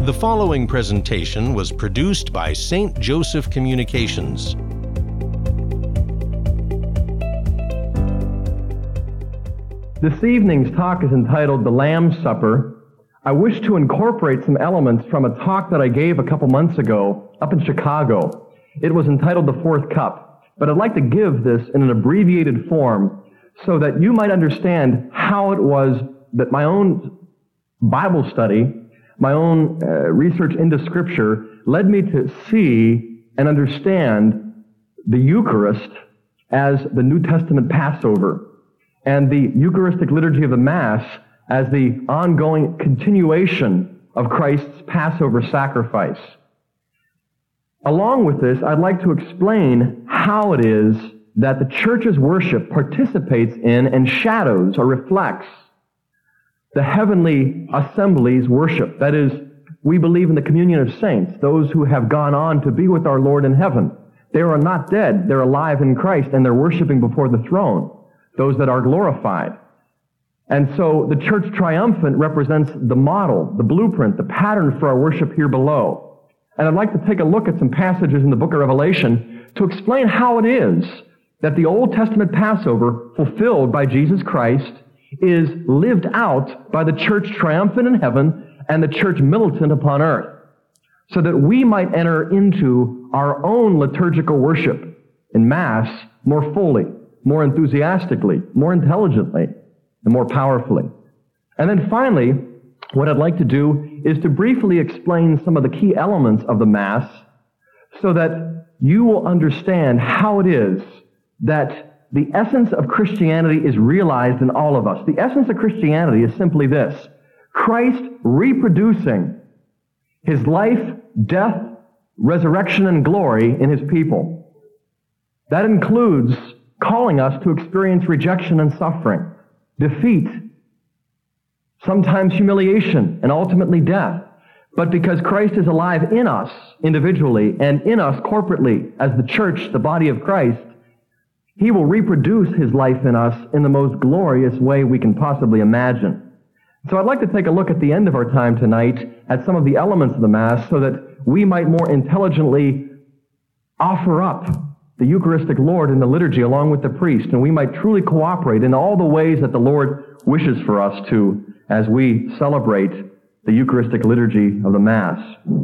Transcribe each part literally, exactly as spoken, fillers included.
The following presentation was produced by Saint Joseph Communications. This evening's talk is entitled The Lamb's Supper. I wish to incorporate some elements from a talk that I gave a couple months ago up in Chicago. It was entitled The Fourth Cup, but I'd like to give this in an abbreviated form so that you might understand how it was that my own Bible study, my own uh, research into Scripture led me to see and understand the Eucharist as the New Testament Passover and the Eucharistic liturgy of the Mass as the ongoing continuation of Christ's Passover sacrifice. Along with this, I'd like to explain how it is that the Church's worship participates in and shadows or reflects the heavenly assembly's worship. That is, we believe in the communion of saints, those who have gone on to be with our Lord in heaven. They are not dead, they're alive in Christ, and they're worshiping before the throne, those that are glorified. And so the Church Triumphant represents the model, the blueprint, the pattern for our worship here below. And I'd like to take a look at some passages in the book of Revelation to explain how it is that the Old Testament Passover, fulfilled by Jesus Christ, is lived out by the Church Triumphant in heaven and the Church Militant upon earth, so that we might enter into our own liturgical worship in Mass more fully, more enthusiastically, more intelligently, and more powerfully. And then finally, what I'd like to do is to briefly explain some of the key elements of the Mass so that you will understand how it is that the essence of Christianity is realized in all of us. The essence of Christianity is simply this: Christ reproducing His life, death, resurrection, and glory in His people. That includes calling us to experience rejection and suffering, defeat, sometimes humiliation, and ultimately death. But because Christ is alive in us individually and in us corporately as the church, the body of Christ, He will reproduce His life in us in the most glorious way we can possibly imagine. So I'd like to take a look at the end of our time tonight at some of the elements of the Mass so that we might more intelligently offer up the Eucharistic Lord in the liturgy along with the priest, and we might truly cooperate in all the ways that the Lord wishes for us to as we celebrate the Eucharistic liturgy of the Mass.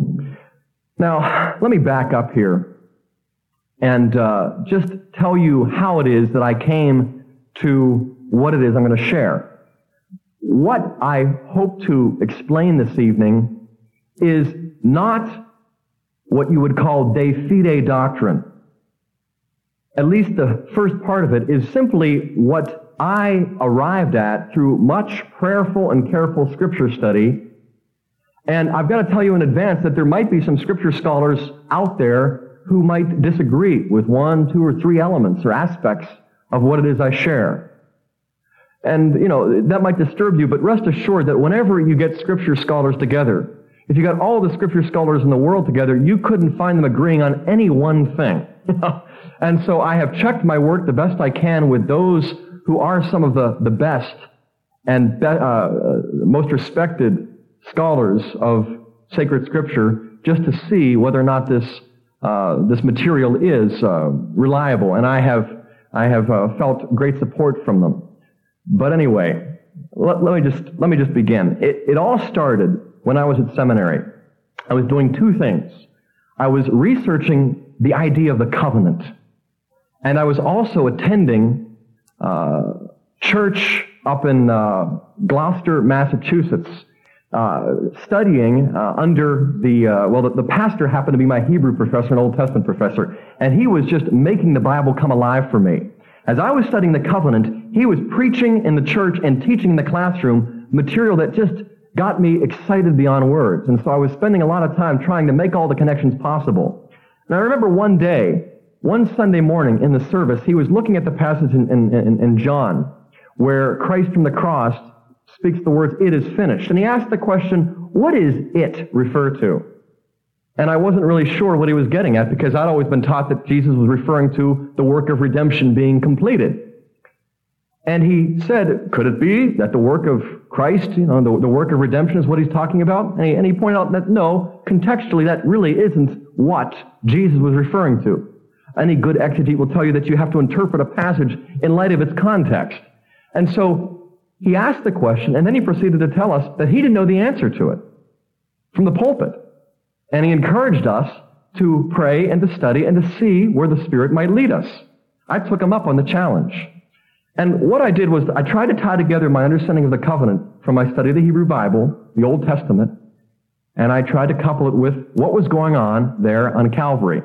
Now, let me back up here and uh, just tell you how it is that I came to what it is I'm going to share. What I hope to explain this evening is not what you would call de fide doctrine. At least the first part of it is simply what I arrived at through much prayerful and careful Scripture study. And I've got to tell you in advance that there might be some Scripture scholars out there who might disagree with one, two, or three elements or aspects of what it is I share. And, you know, that might disturb you, but rest assured that whenever you get Scripture scholars together, if you got all the Scripture scholars in the world together, you couldn't find them agreeing on any one thing. And so I have checked my work the best I can with those who are some of the, the best and be, uh, most respected scholars of sacred Scripture, just to see whether or not this Uh, this material is uh, reliable, and I have I have uh, felt great support from them. But anyway, let, let me just let me just begin. It, it all started when I was at seminary. I was doing two things. I was researching the idea of the covenant, and I was also attending uh, church up in uh, Gloucester, Massachusetts. Uh, studying uh, under the, uh, well, the, the pastor happened to be my Hebrew professor, an Old Testament professor, and he was just making the Bible come alive for me. As I was studying the covenant, he was preaching in the church and teaching in the classroom material that just got me excited beyond words. And so I was spending a lot of time trying to make all the connections possible. And I remember one day, one Sunday morning in the service, he was looking at the passage in, in, in, in John where Christ from the cross speaks the words, "It is finished." And he asked the question, what is it refer to? And I wasn't really sure what he was getting at because I'd always been taught that Jesus was referring to the work of redemption being completed. And he said, could it be that the work of Christ, you know, the, the work of redemption is what he's talking about? And he, and he pointed out that no, contextually that really isn't what Jesus was referring to. Any good exegete will tell you that you have to interpret a passage in light of its context. And so he asked the question, and then he proceeded to tell us that he didn't know the answer to it from the pulpit. And he encouraged us to pray and to study and to see where the Spirit might lead us. I took him up on the challenge. And what I did was I tried to tie together my understanding of the covenant from my study of the Hebrew Bible, the Old Testament, and I tried to couple it with what was going on there on Calvary.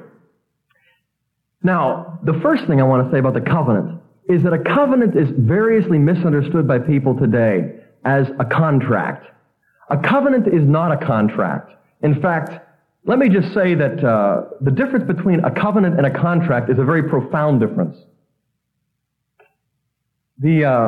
Now, the first thing I want to say about the covenant is that a covenant is variously misunderstood by people today as a contract. A covenant is not a contract. In fact, let me just say that uh, the difference between a covenant and a contract is a very profound difference. The, uh,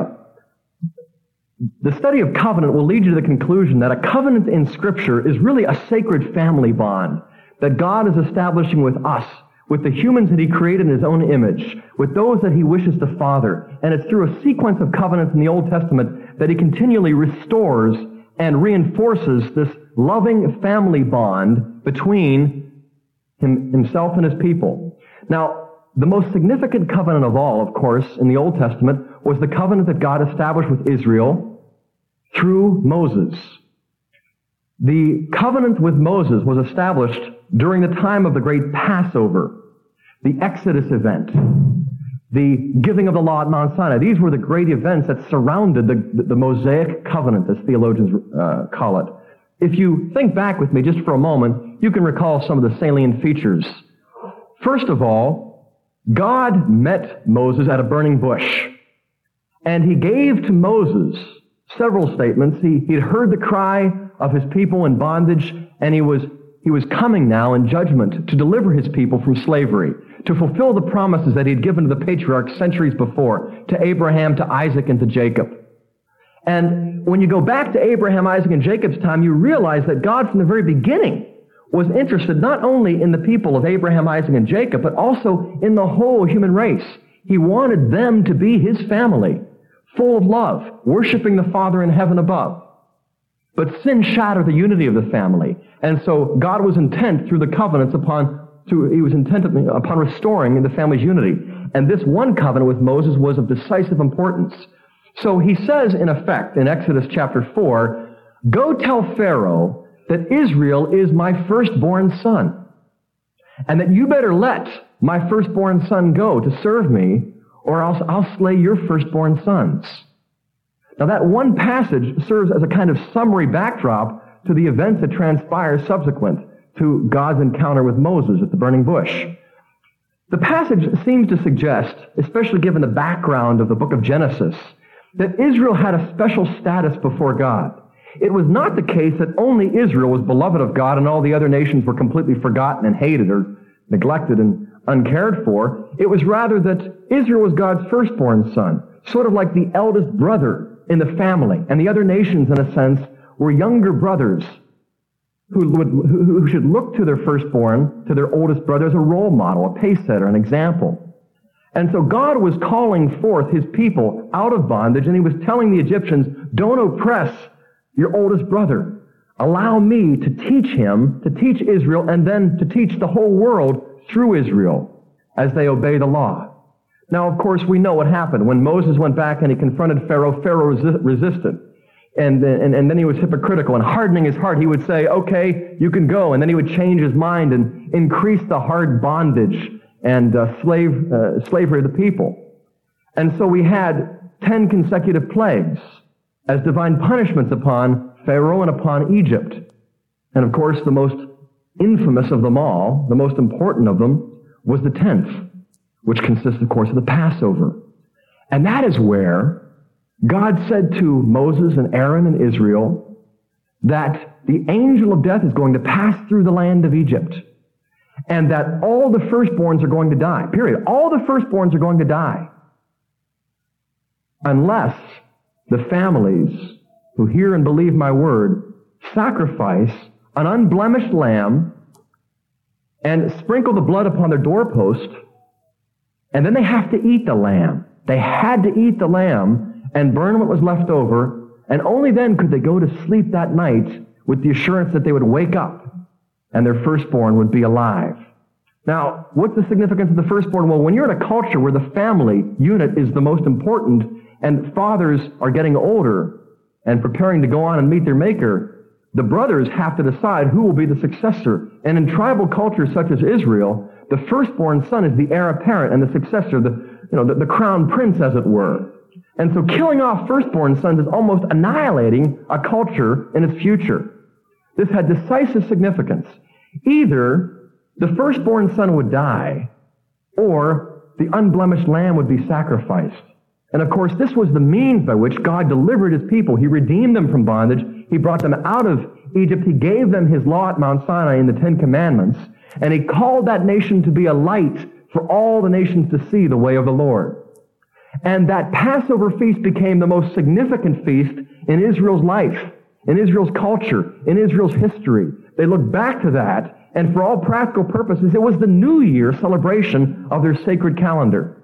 the study of covenant will lead you to the conclusion that a covenant in Scripture is really a sacred family bond that God is establishing with us, with the humans that He created in His own image, with those that He wishes to father. And it's through a sequence of covenants in the Old Testament that He continually restores and reinforces this loving family bond between him, Himself and His people. Now, the most significant covenant of all, of course, in the Old Testament was the covenant that God established with Israel through Moses. The covenant with Moses was established during the time of the great Passover, the Exodus event, the giving of the law at Mount Sinai. These were the great events that surrounded the, the, the Mosaic covenant, as theologians uh, call it. If you think back with me just for a moment, you can recall some of the salient features. First of all, God met Moses at a burning bush, and He gave to Moses several statements. He, he'd heard the cry of His people in bondage, and he was, he was coming now in judgment to deliver His people from slavery, to fulfill the promises that He had given to the patriarchs centuries before, to Abraham, to Isaac, and to Jacob. And when you go back to Abraham, Isaac, and Jacob's time, you realize that God from the very beginning was interested not only in the people of Abraham, Isaac, and Jacob, but also in the whole human race. He wanted them to be His family, full of love, worshiping the Father in heaven above. But sin shattered the unity of the family, and so God was intent through the covenants upon, through, He was intent upon restoring the family's unity. And this one covenant with Moses was of decisive importance. So He says, in effect, in Exodus chapter four, "Go tell Pharaoh that Israel is my firstborn son, and that you better let my firstborn son go to serve me, or else I'll slay your firstborn sons." Now that one passage serves as a kind of summary backdrop to the events that transpire subsequent to God's encounter with Moses at the burning bush. The passage seems to suggest, especially given the background of the book of Genesis, that Israel had a special status before God. It was not the case that only Israel was beloved of God and all the other nations were completely forgotten and hated or neglected and uncared for. It was rather that Israel was God's firstborn son, sort of like the eldest brother in the family. And the other nations, in a sense, were younger brothers who, would, who should look to their firstborn, to their oldest brother, as a role model, a pace-setter, an example. And so God was calling forth His people out of bondage, and He was telling the Egyptians, don't oppress your oldest brother. Allow me to teach him, to teach Israel, and then to teach the whole world through Israel as they obey the law. Now, of course, we know what happened. When Moses went back and he confronted Pharaoh, Pharaoh resi- resisted. And, and, and then he was hypocritical, and hardening his heart, he would say, okay, you can go. And then he would change his mind and increase the hard bondage and uh, slave uh, slavery of the people. And so we had ten consecutive plagues as divine punishments upon Pharaoh and upon Egypt. And of course, the most infamous of them all, the most important of them, was the tenth, which consists, of course, of the Passover. And that is where God said to Moses and Aaron and Israel that the angel of death is going to pass through the land of Egypt, and that all the firstborns are going to die, period. All the firstborns are going to die unless the families who hear and believe my word sacrifice an unblemished lamb and sprinkle the blood upon their doorpost, and then they have to eat the lamb. They had to eat the lamb and burn what was left over, and only then could they go to sleep that night with the assurance that they would wake up and their firstborn would be alive. Now, what's the significance of the firstborn? Well, when you're in a culture where the family unit is the most important and fathers are getting older and preparing to go on and meet their Maker, the brothers have to decide who will be the successor. And in tribal cultures such as Israel, the firstborn son is the heir apparent and the successor, the, you know, the, the crown prince, as it were. And so killing off firstborn sons is almost annihilating a culture in its future. This had decisive significance. Either the firstborn son would die, or the unblemished lamb would be sacrificed. And of course, this was the means by which God delivered his people. He redeemed them from bondage. He brought them out of Egypt. He gave them his law at Mount Sinai in the Ten Commandments. And he called that nation to be a light for all the nations to see the way of the Lord. And that Passover feast became the most significant feast in Israel's life, in Israel's culture, in Israel's history. They looked back to that, and for all practical purposes, it was the New Year celebration of their sacred calendar.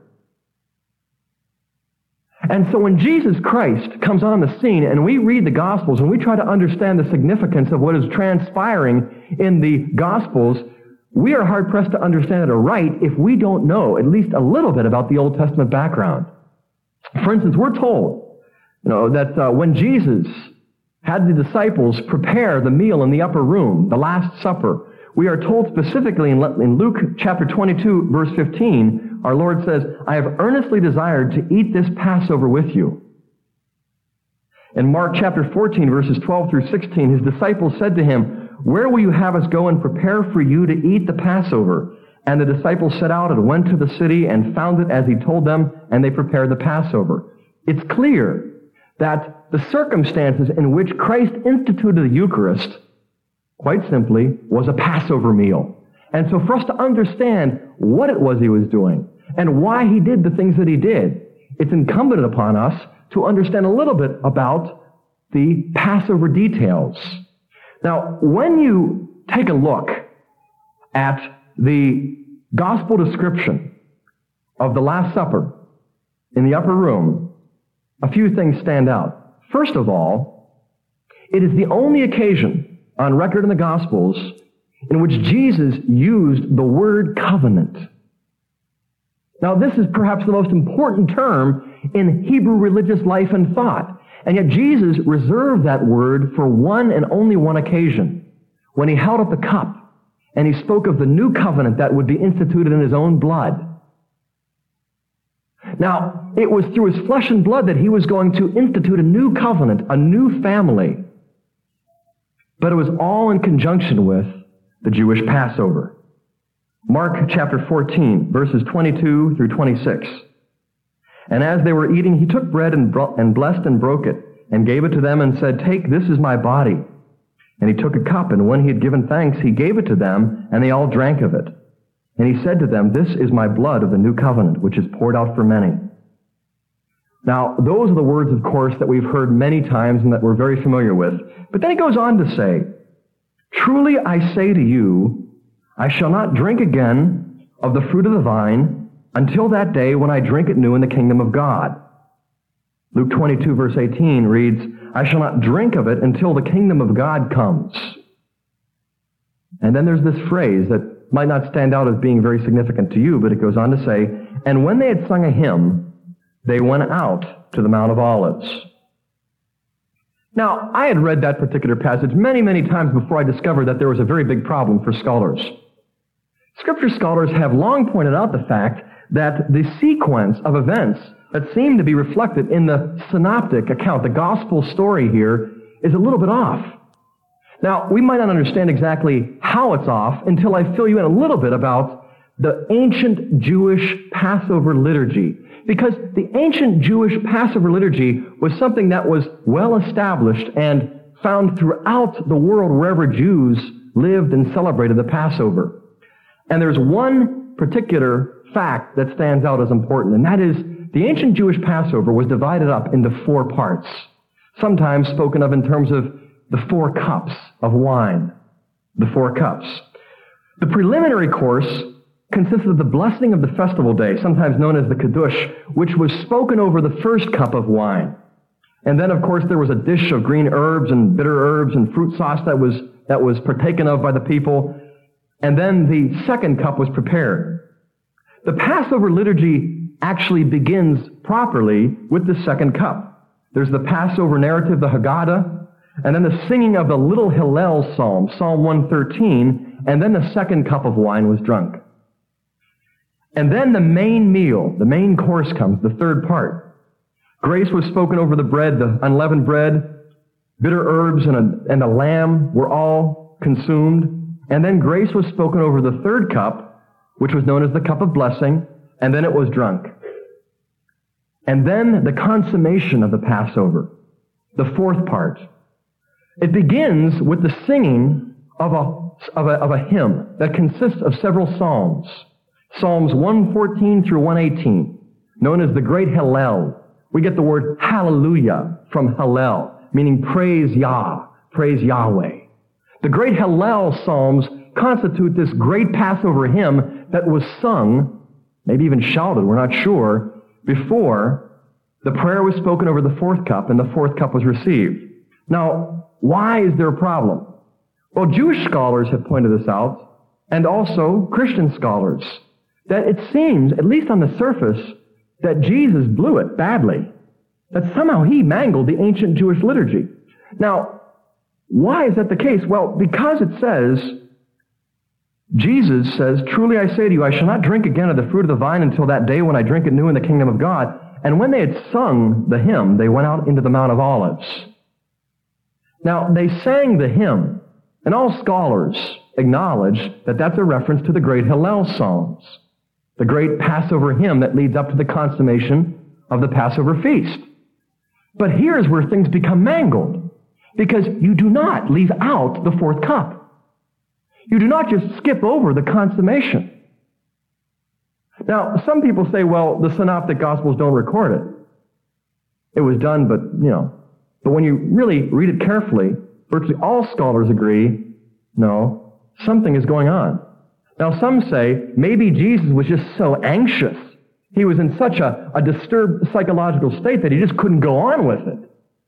And so when Jesus Christ comes on the scene and we read the Gospels and we try to understand the significance of what is transpiring in the Gospels, we are hard-pressed to understand it aright if we don't know at least a little bit about the Old Testament background. For instance, we're told, you know, that uh, when Jesus had the disciples prepare the meal in the upper room, the Last Supper, we are told specifically in, in Luke chapter twenty-two, verse fifteen, our Lord says, I have earnestly desired to eat this Passover with you. In Mark chapter fourteen, verses twelve through sixteen, his disciples said to him, where will you have us go and prepare for you to eat the Passover? And the disciples set out and went to the city and found it as he told them, and they prepared the Passover. It's clear that the circumstances in which Christ instituted the Eucharist, quite simply, was a Passover meal. And so for us to understand what it was he was doing and why he did the things that he did, it's incumbent upon us to understand a little bit about the Passover details. Now, when you take a look at the gospel description of the Last Supper in the upper room, a few things stand out. First of all, it is the only occasion on record in the Gospels in which Jesus used the word covenant. Now, this is perhaps the most important term in Hebrew religious life and thought. And yet Jesus reserved that word for one and only one occasion, when he held up the cup and he spoke of the new covenant that would be instituted in his own blood. Now, it was through his flesh and blood that he was going to institute a new covenant, a new family. But it was all in conjunction with the Jewish Passover. Mark chapter fourteen, verses twenty-two through twenty-six. And as they were eating, he took bread and, bro- and blessed and broke it, and gave it to them and said, take, this is my body. And he took a cup, and when he had given thanks, he gave it to them, and they all drank of it. And he said to them, this is my blood of the new covenant, which is poured out for many. Now, those are the words, of course, that we've heard many times and that we're very familiar with. But then he goes on to say, truly I say to you, I shall not drink again of the fruit of the vine until that day when I drink it new in the kingdom of God. Luke twenty-two, verse eighteen reads, I shall not drink of it until the kingdom of God comes. And then there's this phrase that might not stand out as being very significant to you, but it goes on to say, and when they had sung a hymn, they went out to the Mount of Olives. Now, I had read that particular passage many, many times before I discovered that there was a very big problem for scholars. Scripture scholars have long pointed out the fact that the sequence of events that seem to be reflected in the synoptic account, the gospel story here, is a little bit off. Now, we might not understand exactly how it's off until I fill you in a little bit about the ancient Jewish Passover liturgy. Because the ancient Jewish Passover liturgy was something that was well established and found throughout the world wherever Jews lived and celebrated the Passover. And there's one particular fact that stands out as important, and that is the ancient Jewish Passover was divided up into four parts, sometimes spoken of in terms of the four cups of wine, the four cups. The preliminary course consisted of the blessing of the festival day, sometimes known as the Kiddush, which was spoken over the first cup of wine. And then, of course, there was a dish of green herbs and bitter herbs and fruit sauce that was, that was partaken of by the people. And then the second cup was prepared. The Passover liturgy actually begins properly with the second cup. There's the Passover narrative, the Haggadah, and then the singing of the little Hallel psalm, Psalm one thirteen, and then the second cup of wine was drunk. And then the main meal, the main course comes, the third part. Grace was spoken over the bread, the unleavened bread, bitter herbs and a, and a lamb were all consumed. And then grace was spoken over the third cup, which was known as the cup of blessing, and then it was drunk. And then the consummation of the Passover, the fourth part. It begins with the singing of a, of a, of a hymn that consists of several psalms. Psalms one fourteen through one eighteen, known as the Great Hallel. We get the word hallelujah from Hallel, meaning praise Yah, praise Yahweh. The Great Hallel Psalms constitute this great Passover hymn that was sung, maybe even shouted, we're not sure, before the prayer was spoken over the fourth cup and the fourth cup was received. Now, why is there a problem? Well, Jewish scholars have pointed this out, and also Christian scholars, that it seems, at least on the surface, that Jesus blew it badly, that somehow he mangled the ancient Jewish liturgy. Now, why is that the case? Well, because it says, Jesus says, "Truly I say to you, I shall not drink again of the fruit of the vine until that day when I drink it new in the kingdom of God." And when they had sung the hymn, they went out into the Mount of Olives. Now, they sang the hymn, and all scholars acknowledge that that's a reference to the great Hallel Psalms, the great Passover hymn that leads up to the consummation of the Passover feast. But here's where things become mangled, because you do not leave out the fourth cup. You do not just skip over the consummation. Now, some people say, well, the Synoptic Gospels don't record it. It was done, but, you know. But when you really read it carefully, virtually all scholars agree, no, something is going on. Now, some say maybe Jesus was just so anxious. He was in such a, a disturbed psychological state that he just couldn't go on with it.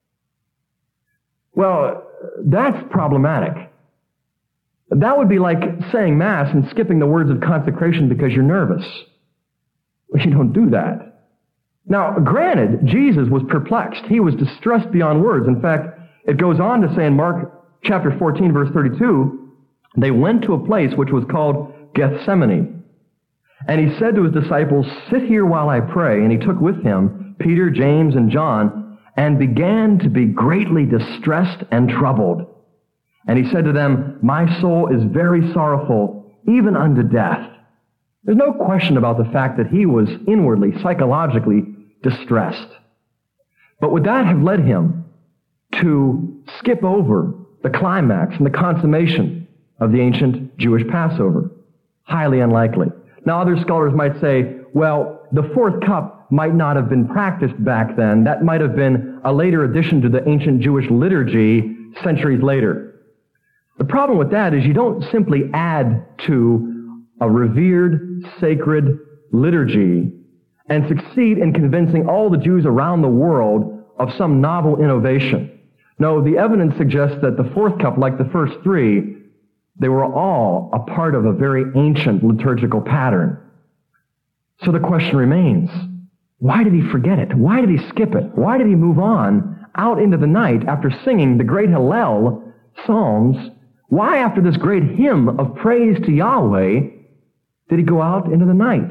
Well, that's problematic. That would be like saying Mass and skipping the words of consecration because you're nervous. You don't do that. Now, granted, Jesus was perplexed. He was distressed beyond words. In fact, it goes on to say in Mark chapter fourteen, verse thirty-two, they went to a place which was called Gethsemane. And he said to his disciples, "Sit here while I pray." And he took with him Peter, James, and John, and began to be greatly distressed and troubled. And he said to them, "My soul is very sorrowful, even unto death." There's no question about the fact that he was inwardly, psychologically distressed. But would that have led him to skip over the climax and the consummation of the ancient Jewish Passover? Highly unlikely. Now, other scholars might say, well, the fourth cup might not have been practiced back then. That might have been a later addition to the ancient Jewish liturgy centuries later. The problem with that is you don't simply add to a revered, sacred liturgy and succeed in convincing all the Jews around the world of some novel innovation. No, the evidence suggests that the fourth cup, like the first three, they were all a part of a very ancient liturgical pattern. So the question remains, why did he forget it? Why did he skip it? Why did he move on out into the night after singing the great Hallel Psalms? Why, after this great hymn of praise to Yahweh, did he go out into the night?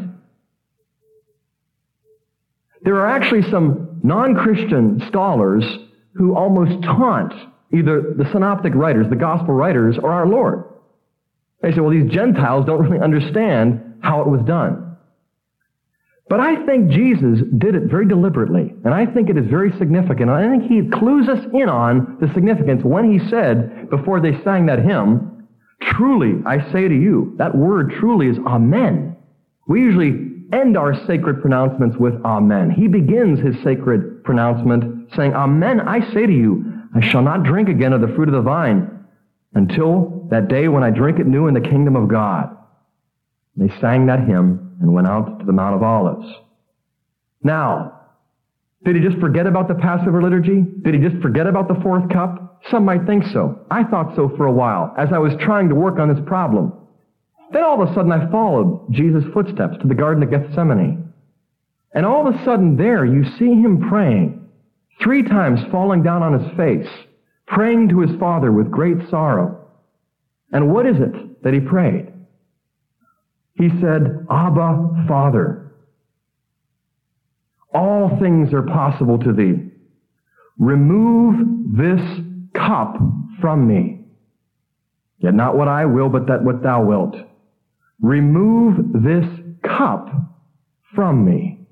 There are actually some non-Christian scholars who almost taunt either the synoptic writers, the gospel writers, or our Lord. They say, well, these Gentiles don't really understand how it was done. But I think Jesus did it very deliberately, and I think it is very significant. And I think he clues us in on the significance when he said, before they sang that hymn, "Truly, I say to you," that word truly is amen. We usually end our sacred pronouncements with amen. He begins his sacred pronouncement saying, "Amen, I say to you, I shall not drink again of the fruit of the vine until that day when I drink it new in the kingdom of God." They sang that hymn and went out to the Mount of Olives. Now, did he just forget about the Passover liturgy? Did he just forget about the fourth cup? Some might think so. I thought so for a while as I was trying to work on this problem. Then all of a sudden I followed Jesus' footsteps to the Garden of Gethsemane. And all of a sudden there you see him praying, three times falling down on his face, praying to his Father with great sorrow. And what is it that he prayed? He said, Abba, Father, all things are possible to thee. Remove this cup from me. Yet not what I will, but that what thou wilt. Remove this cup from me.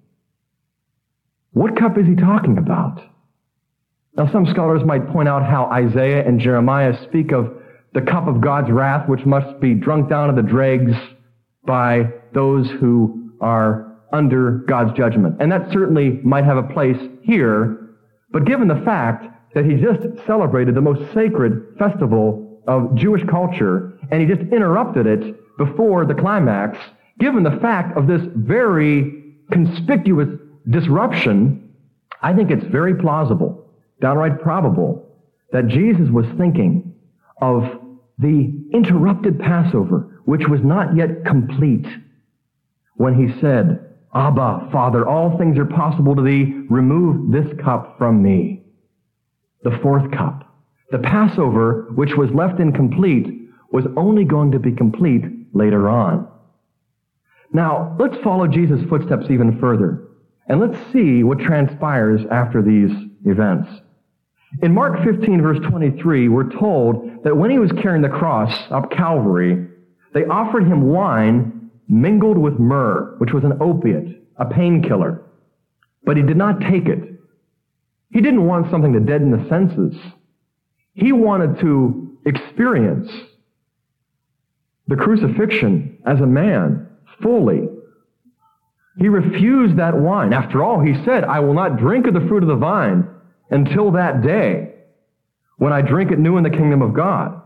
What cup is he talking about? Now some scholars might point out how Isaiah and Jeremiah speak of the cup of God's wrath, which must be drunk down to the dregs by those who are under God's judgment. And that certainly might have a place here, but given the fact that he just celebrated the most sacred festival of Jewish culture, and he just interrupted it before the climax, given the fact of this very conspicuous disruption, I think it's very plausible, downright probable, that Jesus was thinking of the interrupted Passover, which was not yet complete, when he said, Abba, Father, all things are possible to thee. Remove this cup from me. The fourth cup. The Passover, which was left incomplete, was only going to be complete later on. Now, let's follow Jesus' footsteps even further, and let's see what transpires after these events. In Mark fifteen, verse twenty-three, we're told that when he was carrying the cross up Calvary, they offered him wine mingled with myrrh, which was an opiate, a painkiller. But he did not take it. He didn't want something to deaden the senses. He wanted to experience the crucifixion as a man fully. He refused that wine. After all, he said, I will not drink of the fruit of the vine until that day when I drink it new in the kingdom of God.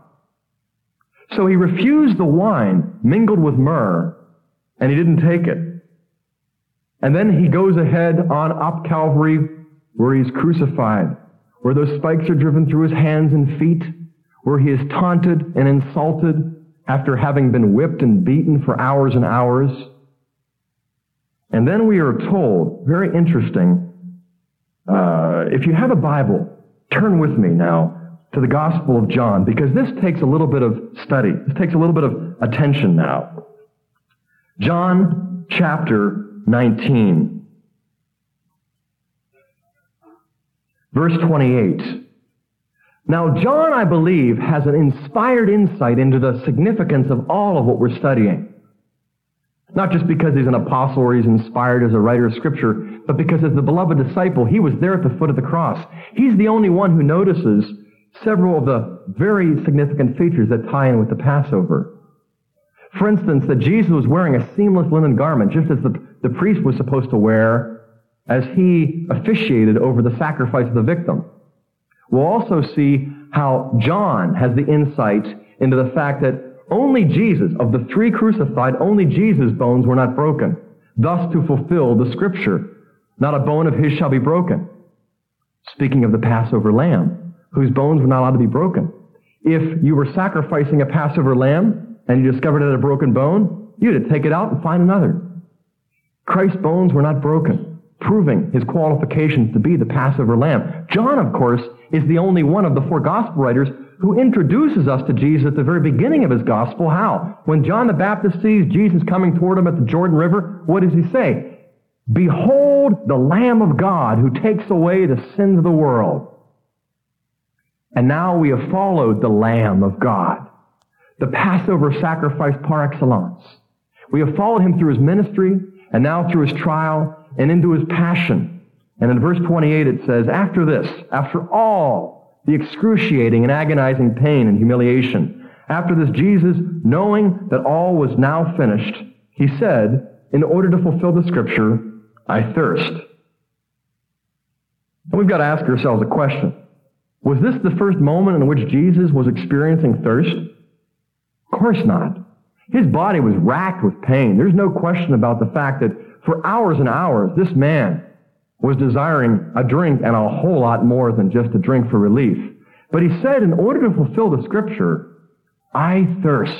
So he refused the wine mingled with myrrh, and he didn't take it. And then he goes ahead on up Calvary, where he's crucified, where those spikes are driven through his hands and feet, where he is taunted and insulted after having been whipped and beaten for hours and hours. And then we are told, very interesting, uh, if you have a Bible, turn with me now to the Gospel of John, because this takes a little bit of study. This takes a little bit of attention now. John chapter nineteen, verse twenty-eight. Now, John, I believe, has an inspired insight into the significance of all of what we're studying. Not just because he's an apostle or he's inspired as a writer of Scripture, but because as the beloved disciple, he was there at the foot of the cross. He's the only one who notices several of the very significant features that tie in with the Passover. For instance, that Jesus was wearing a seamless linen garment, just as the, the priest was supposed to wear as he officiated over the sacrifice of the victim. We'll also see how John has the insight into the fact that only Jesus, of the three crucified, only Jesus' bones were not broken, thus to fulfill the Scripture, not a bone of his shall be broken. Speaking of the Passover lamb, whose bones were not allowed to be broken. If you were sacrificing a Passover lamb and you discovered it had a broken bone, you had to take it out and find another. Christ's bones were not broken, proving his qualifications to be the Passover lamb. John, of course, is the only one of the four gospel writers who introduces us to Jesus at the very beginning of his gospel. How? When John the Baptist sees Jesus coming toward him at the Jordan River, what does he say? Behold the Lamb of God who takes away the sins of the world. And now we have followed the Lamb of God, the Passover sacrifice par excellence. We have followed him through his ministry, and now through his trial, and into his passion. And in verse twenty-eight it says, after this, after all the excruciating and agonizing pain and humiliation, after this Jesus, knowing that all was now finished, he said, in order to fulfill the Scripture, I thirst. And we've got to ask ourselves a question. Was this the first moment in which Jesus was experiencing thirst? Of course not. His body was racked with pain. There's no question about the fact that for hours and hours, this man was desiring a drink and a whole lot more than just a drink for relief. But he said, in order to fulfill the Scripture, I thirst.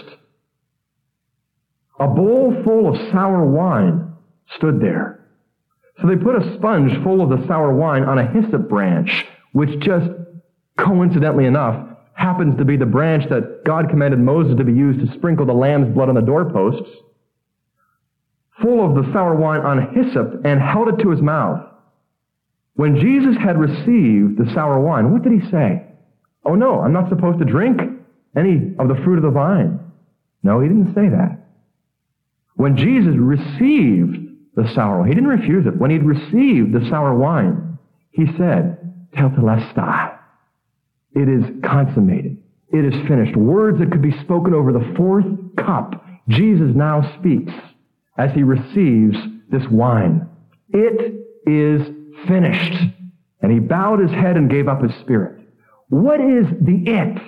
A bowl full of sour wine stood there. So they put a sponge full of the sour wine on a hyssop branch, which just coincidentally enough happens to be the branch that God commanded Moses to be used to sprinkle the lamb's blood on the doorposts, full of the sour wine on hyssop, and held it to his mouth. When Jesus had received the sour wine, what did he say? Oh no, I'm not supposed to drink any of the fruit of the vine. No, he didn't say that. When Jesus received the sour wine, he didn't refuse it. When he'd received the sour wine, he said, Tetelestai. It is consummated. It is finished. Words that could be spoken over the fourth cup, Jesus now speaks as he receives this wine. It is finished. And he bowed his head and gave up his spirit. What is the it?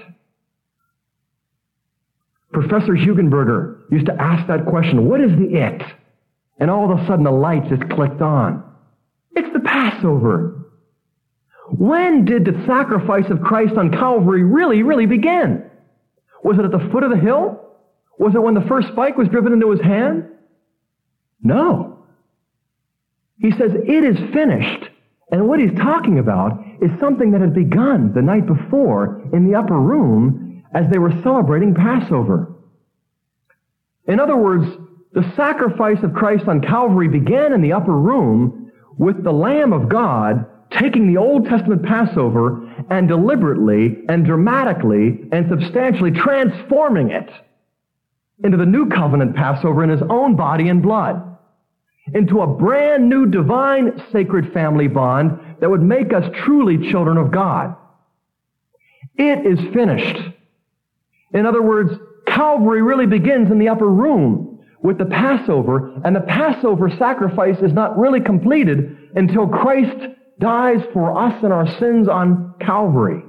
Professor Hugenberger used to ask that question, what is the it? And all of a sudden the light just clicked on. It's the Passover. When did the sacrifice of Christ on Calvary really, really begin? Was it at the foot of the hill? Was it when the first spike was driven into his hand? No. He says, it is finished. And what he's talking about is something that had begun the night before in the upper room as they were celebrating Passover. In other words, the sacrifice of Christ on Calvary began in the upper room with the Lamb of God taking the Old Testament Passover and deliberately and dramatically and substantially transforming it into the New Covenant Passover in his own body and blood, into a brand new divine sacred family bond that would make us truly children of God. It is finished. In other words, Calvary really begins in the upper room with the Passover, and the Passover sacrifice is not really completed until Christ dies for us and our sins on Calvary.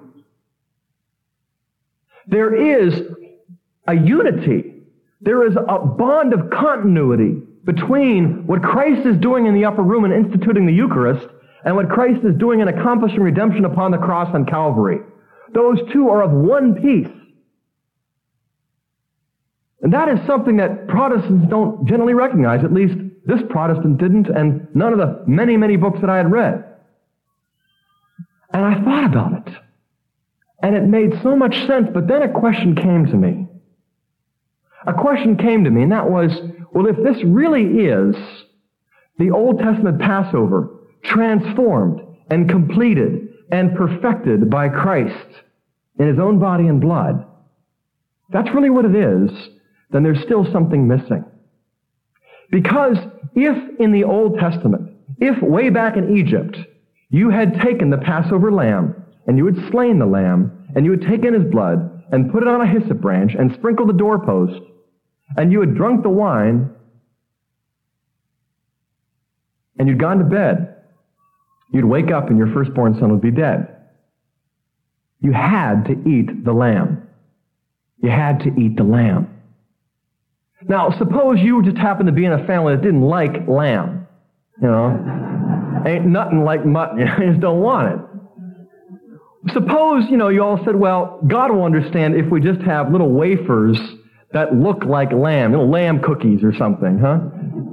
There is a unity. There is a bond of continuity between what Christ is doing in the upper room and instituting the Eucharist and what Christ is doing in accomplishing redemption upon the cross on Calvary. Those two are of one piece. And that is something that Protestants don't generally recognize. At least this Protestant didn't, and none of the many, many books that I had read. And I thought about it. And it made so much sense, but then a question came to me. A question came to me, and that was, well, if this really is the Old Testament Passover transformed and completed and perfected by Christ in his own body and blood, if that's really what it is, then there's still something missing. Because if in the Old Testament, if way back in Egypt, you had taken the Passover lamb, and you had slain the lamb, and you had taken his blood, and put it on a hyssop branch, and sprinkled the doorpost, and you had drunk the wine, and you'd gone to bed, you'd wake up and your firstborn son would be dead. You had to eat the lamb. You had to eat the lamb. Now, suppose you just happened to be in a family that didn't like lamb. You know, ain't nothing like mutton. You just don't want it. Suppose, you know, you all said, well, God will understand if we just have little wafers that look like lamb, little lamb cookies or something, huh?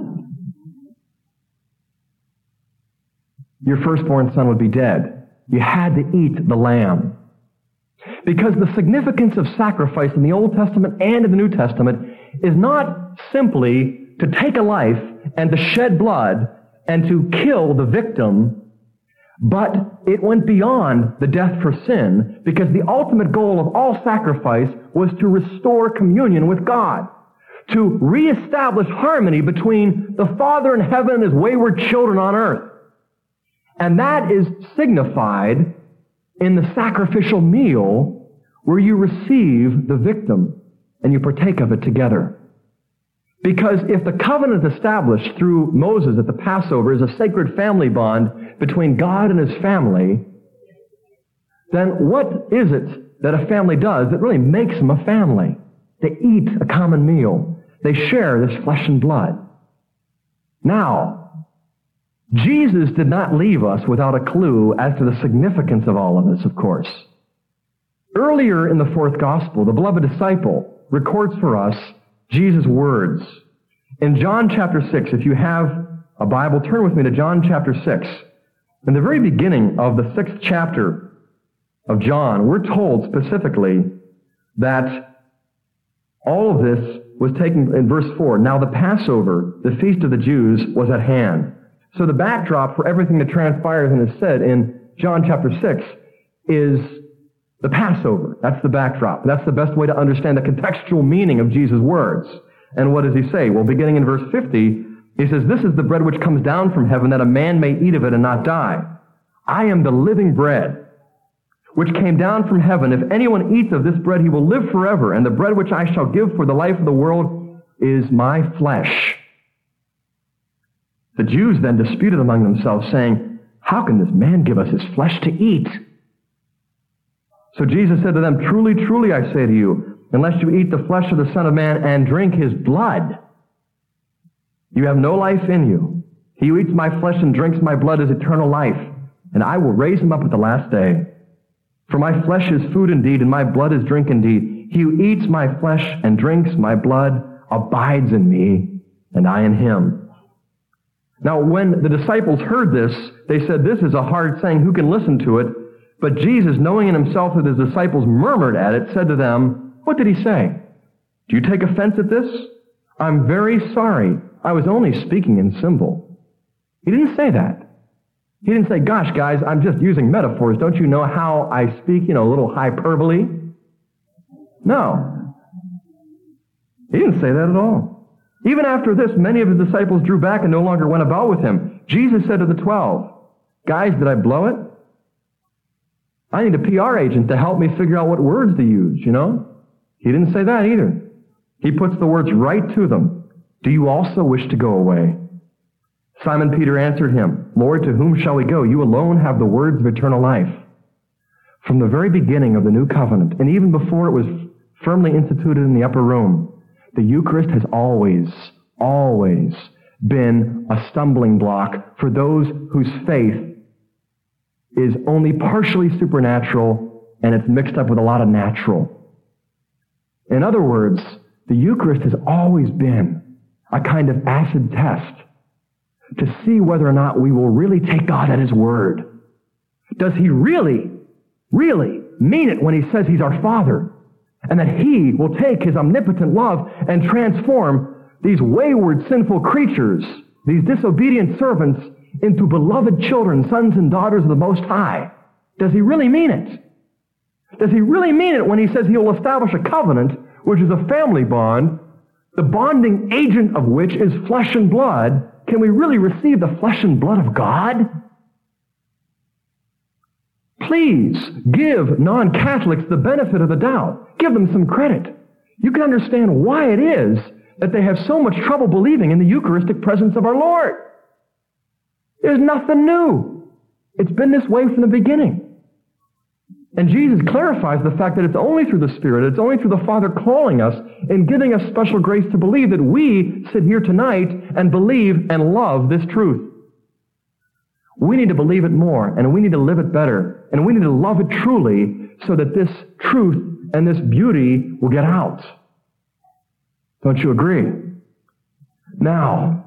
Your firstborn son would be dead. You had to eat the lamb. Because the significance of sacrifice in the Old Testament and in the New Testament is not simply to take a life and to shed blood and to kill the victim, but it went beyond the death for sin, because the ultimate goal of all sacrifice was to restore communion with God, to reestablish harmony between the Father in heaven and his wayward children on earth. And that is signified in the sacrificial meal where you receive the victim and you partake of it together. Because if the covenant established through Moses at the Passover is a sacred family bond between God and his family, then what is it that a family does that really makes them a family? They eat a common meal. They share this flesh and blood. Now, Jesus did not leave us without a clue as to the significance of all of this, of course. Earlier in the fourth gospel, the beloved disciple records for us Jesus' words. In John chapter six, if you have a Bible, turn with me to John chapter six. In the very beginning of the sixth chapter of John, we're told specifically that all of this was taken in verse four. Now the Passover, the feast of the Jews, was at hand. So the backdrop for everything that transpires and is said in John chapter six is the Passover. That's the backdrop. That's the best way to understand the contextual meaning of Jesus' words. And what does he say? Well, beginning in verse fifty, he says, "This is the bread which comes down from heaven, that a man may eat of it and not die. I am the living bread which came down from heaven. If anyone eats of this bread, he will live forever. And the bread which I shall give for the life of the world is my flesh." The Jews then disputed among themselves, saying, "How can this man give us his flesh to eat?" So Jesus said to them, "Truly, truly, I say to you, unless you eat the flesh of the Son of Man and drink his blood, you have no life in you. He who eats my flesh and drinks my blood is eternal life, and I will raise him up at the last day. For my flesh is food indeed, and my blood is drink indeed. He who eats my flesh and drinks my blood abides in me, and I in him." Now, when the disciples heard this, they said, "This is a hard saying. Who can listen to it?" But Jesus, knowing in himself that his disciples murmured at it, said to them, "What did he say? Do you take offense at this? I'm very sorry. I was only speaking in symbol." He didn't say that. He didn't say, "Gosh, guys, I'm just using metaphors. Don't you know how I speak, you know, a little hyperbole?" No. He didn't say that at all. Even after this, many of his disciples drew back and no longer went about with him. Jesus said to the twelve, "Guys, did I blow it? I need a P R agent to help me figure out what words to use, you know?" He didn't say that either. He puts the words right to them. "Do you also wish to go away?" Simon Peter answered him, "Lord, to whom shall we go? You alone have the words of eternal life." From the very beginning of the new covenant, and even before it was firmly instituted in the upper room, the Eucharist has always, always been a stumbling block for those whose faith is only partially supernatural and it's mixed up with a lot of natural. In other words, the Eucharist has always been a kind of acid test to see whether or not we will really take God at his word. Does he really, really mean it when he says he's our Father, and that he will take his omnipotent love and transform these wayward, sinful creatures, these disobedient servants, into beloved children, sons and daughters of the Most High? Does he really mean it? Does he really mean it when he says he will establish a covenant, which is a family bond, the bonding agent of which is flesh and blood? Can we really receive the flesh and blood of God? Please give non-Catholics the benefit of the doubt. Give them some credit. You can understand why it is that they have so much trouble believing in the Eucharistic presence of our Lord. There's nothing new. It's been this way from the beginning. And Jesus clarifies the fact that it's only through the Spirit, it's only through the Father calling us and giving us special grace to believe that we sit here tonight and believe and love this truth. We need to believe it more, and we need to live it better, and we need to love it truly so that this truth and this beauty will get out. Don't you agree? Now,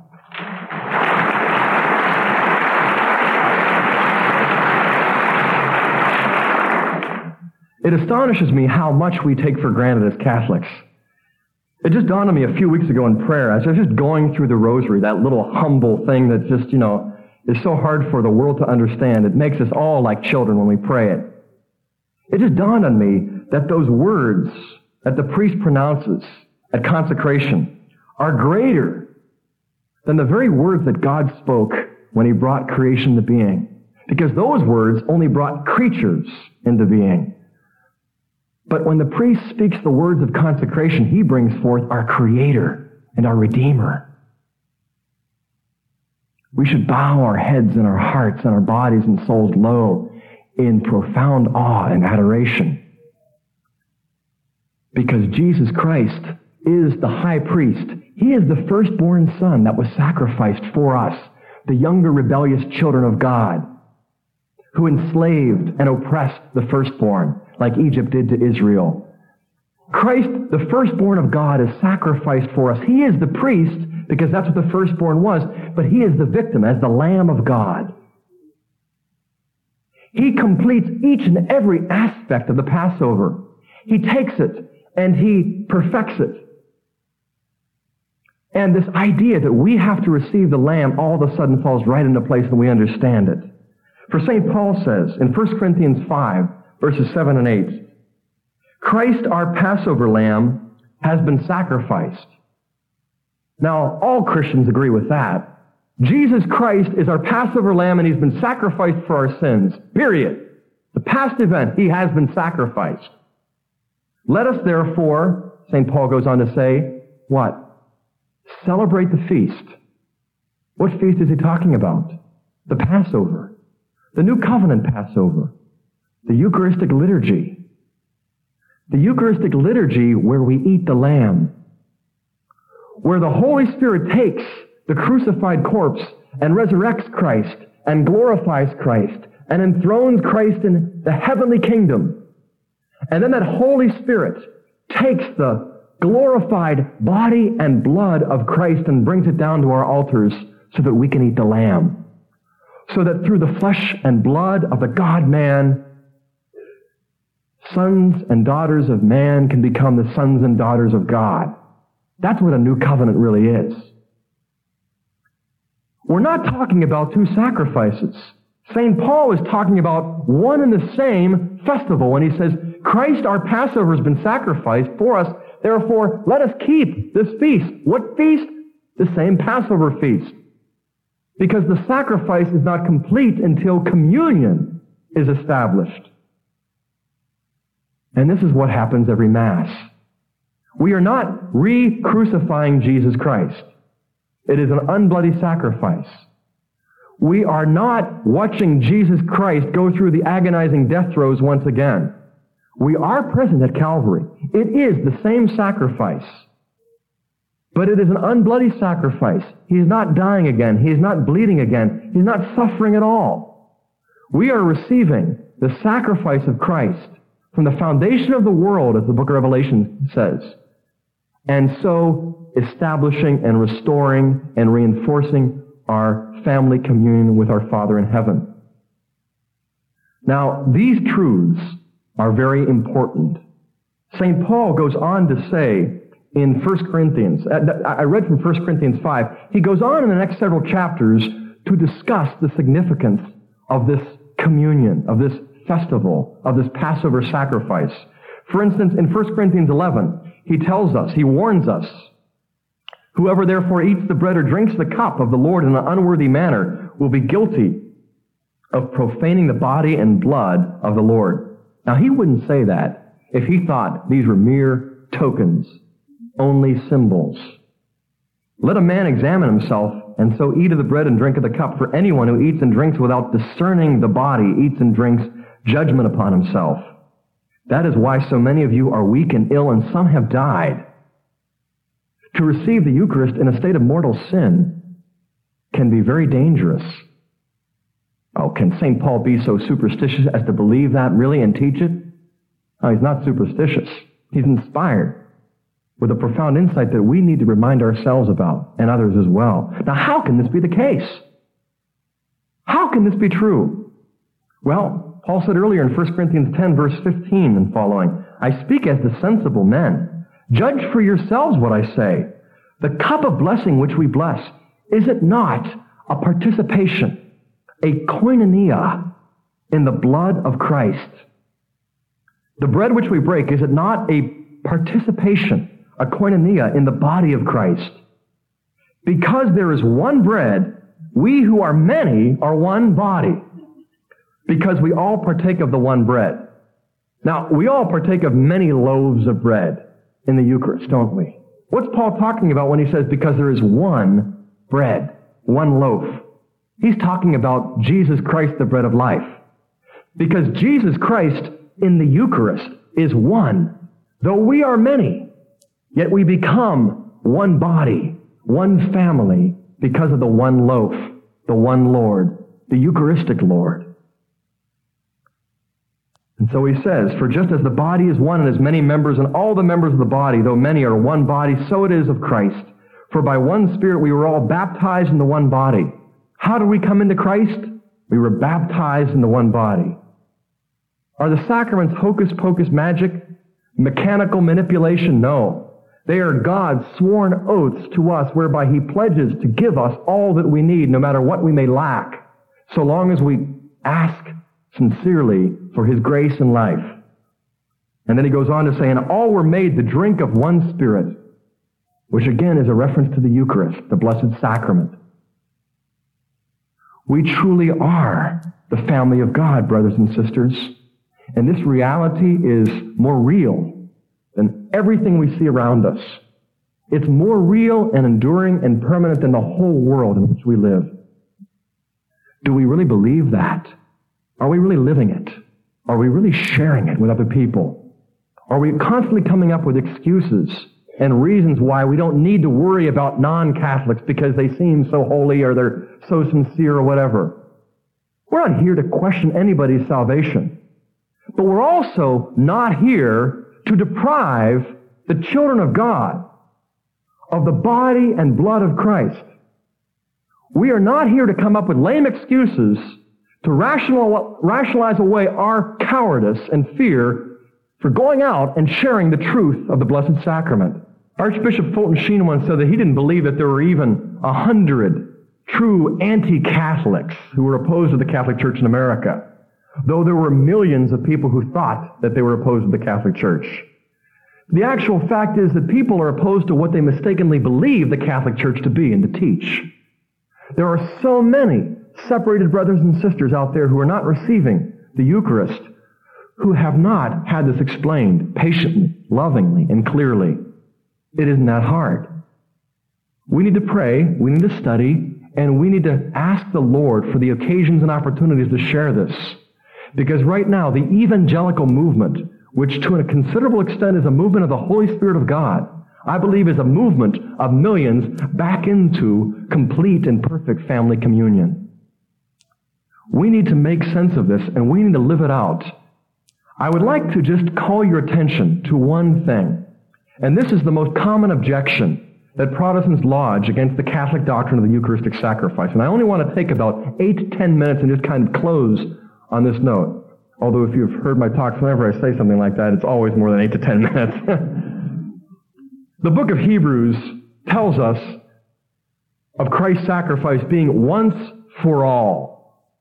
it astonishes me how much we take for granted as Catholics. It just dawned on me a few weeks ago in prayer, as I was just going through the rosary, that little humble thing that just, you know, is so hard for the world to understand. It makes us all like children when we pray it. It just dawned on me that those words that the priest pronounces at consecration are greater than the very words that God spoke when he brought creation into being. Because those words only brought creatures into being. But when the priest speaks the words of consecration, he brings forth our Creator and our Redeemer. We should bow our heads and our hearts and our bodies and souls low in profound awe and adoration. Because Jesus Christ is the high priest. He is the firstborn son that was sacrificed for us, the younger rebellious children of God, who enslaved and oppressed the firstborn, like Egypt did to Israel. Christ, the firstborn of God, is sacrificed for us. He is the priest, because that's what the firstborn was, but he is the victim as the Lamb of God. He completes each and every aspect of the Passover. He takes it and he perfects it. And this idea that we have to receive the Lamb all of a sudden falls right into place and we understand it. For Saint Paul says in First Corinthians five, verses seven and eight, Christ, our Passover Lamb, has been sacrificed. Now, all Christians agree with that. Jesus Christ is our Passover Lamb, and he's been sacrificed for our sins. Period. The past event, he has been sacrificed. Let us therefore, Saint Paul goes on to say, what? Celebrate the feast. What feast is he talking about? The Passover. The New Covenant Passover. The Eucharistic liturgy. The Eucharistic liturgy where we eat the Lamb. Where the Holy Spirit takes the crucified corpse and resurrects Christ and glorifies Christ and enthrones Christ in the heavenly kingdom. And then that Holy Spirit takes the glorified body and blood of Christ and brings it down to our altars so that we can eat the Lamb. So that through the flesh and blood of the God-man, sons and daughters of man can become the sons and daughters of God. That's what a new covenant really is. We're not talking about two sacrifices. Saint Paul is talking about one and the same festival when he says, Christ, our Passover, has been sacrificed for us. Therefore, let us keep this feast. What feast? The same Passover feast. Because the sacrifice is not complete until communion is established. And this is what happens every Mass. We are not re-crucifying Jesus Christ. It is an unbloody sacrifice. We are not watching Jesus Christ go through the agonizing death throes once again. We are present at Calvary. It is the same sacrifice. But it is an unbloody sacrifice. He's not dying again. He's not bleeding again. He's not suffering at all. We are receiving the sacrifice of Christ from the foundation of the world, as the book of Revelation says, and so establishing and restoring and reinforcing our family communion with our Father in heaven. Now, these truths are very important. Saint Paul goes on to say in First Corinthians, I read from First Corinthians five, he goes on in the next several chapters to discuss the significance of this communion, of this festival, of this Passover sacrifice. For instance, in First Corinthians eleven, he tells us, he warns us, whoever therefore eats the bread or drinks the cup of the Lord in an unworthy manner will be guilty of profaning the body and blood of the Lord. Now, he wouldn't say that if he thought these were mere tokens, only symbols. Let a man examine himself, and so eat of the bread and drink of the cup. For anyone who eats and drinks without discerning the body eats and drinks judgment upon himself. That is why so many of you are weak and ill, and some have died. To receive the Eucharist in a state of mortal sin can be very dangerous. Oh, can Saint Paul be so superstitious as to believe that really and teach it? Oh, he's not superstitious. He's inspired with a profound insight that we need to remind ourselves about, and others as well. Now, how can this be the case? How can this be true? Well, Paul said earlier in First Corinthians ten, verse fifteen and following, I speak as the sensible men. Judge for yourselves what I say. The cup of blessing which we bless, is it not a participation, a koinonia in the blood of Christ? The bread which we break, is it not a participation, a koinonia in the body of Christ? Because there is one bread, we who are many are one body, because we all partake of the one bread. Now, we all partake of many loaves of bread in the Eucharist, don't we? What's Paul talking about when he says, because there is one bread, one loaf? He's talking about Jesus Christ, the bread of life. Because Jesus Christ in the Eucharist is one, though we are many. Yet we become one body, one family, because of the one loaf, the one Lord, the Eucharistic Lord. And so he says, for just as the body is one and has many members, and all the members of the body, though many are one body, so it is of Christ. For by one Spirit we were all baptized into one body. How did we come into Christ? We were baptized into one body. Are the sacraments hocus pocus magic? Mechanical manipulation? No. They are God's sworn oaths to us whereby He pledges to give us all that we need, no matter what we may lack, so long as we ask sincerely for His grace and life. And then he goes on to say, and all were made to drink of one Spirit, which again is a reference to the Eucharist, the Blessed Sacrament. We truly are the family of God, brothers and sisters. And this reality is more real than everything we see around us. It's more real and enduring and permanent than the whole world in which we live. Do we really believe that? Are we really living it? Are we really sharing it with other people? Are we constantly coming up with excuses and reasons why we don't need to worry about non-Catholics because they seem so holy or they're so sincere or whatever? We're not here to question anybody's salvation. But we're also not here to deprive the children of God of the body and blood of Christ. We are not here to come up with lame excuses to rational, rationalize away our cowardice and fear for going out and sharing the truth of the Blessed Sacrament. Archbishop Fulton Sheen once said that he didn't believe that there were even a hundred true anti-Catholics who were opposed to the Catholic Church in America, though there were millions of people who thought that they were opposed to the Catholic Church. The actual fact is that people are opposed to what they mistakenly believe the Catholic Church to be and to teach. There are so many separated brothers and sisters out there who are not receiving the Eucharist, who have not had this explained patiently, lovingly, and clearly. It isn't that hard. We need to pray, we need to study, and we need to ask the Lord for the occasions and opportunities to share this. Because right now, the evangelical movement, which to a considerable extent is a movement of the Holy Spirit of God, I believe is a movement of millions back into complete and perfect family communion. We need to make sense of this, and we need to live it out. I would like to just call your attention to one thing, and this is the most common objection that Protestants lodge against the Catholic doctrine of the Eucharistic sacrifice. And I only want to take about eight to ten minutes and just kind of close on this note. Although if you've heard my talks, whenever I say something like that, it's always more than eight to ten minutes. The book of Hebrews tells us of Christ's sacrifice being once for all.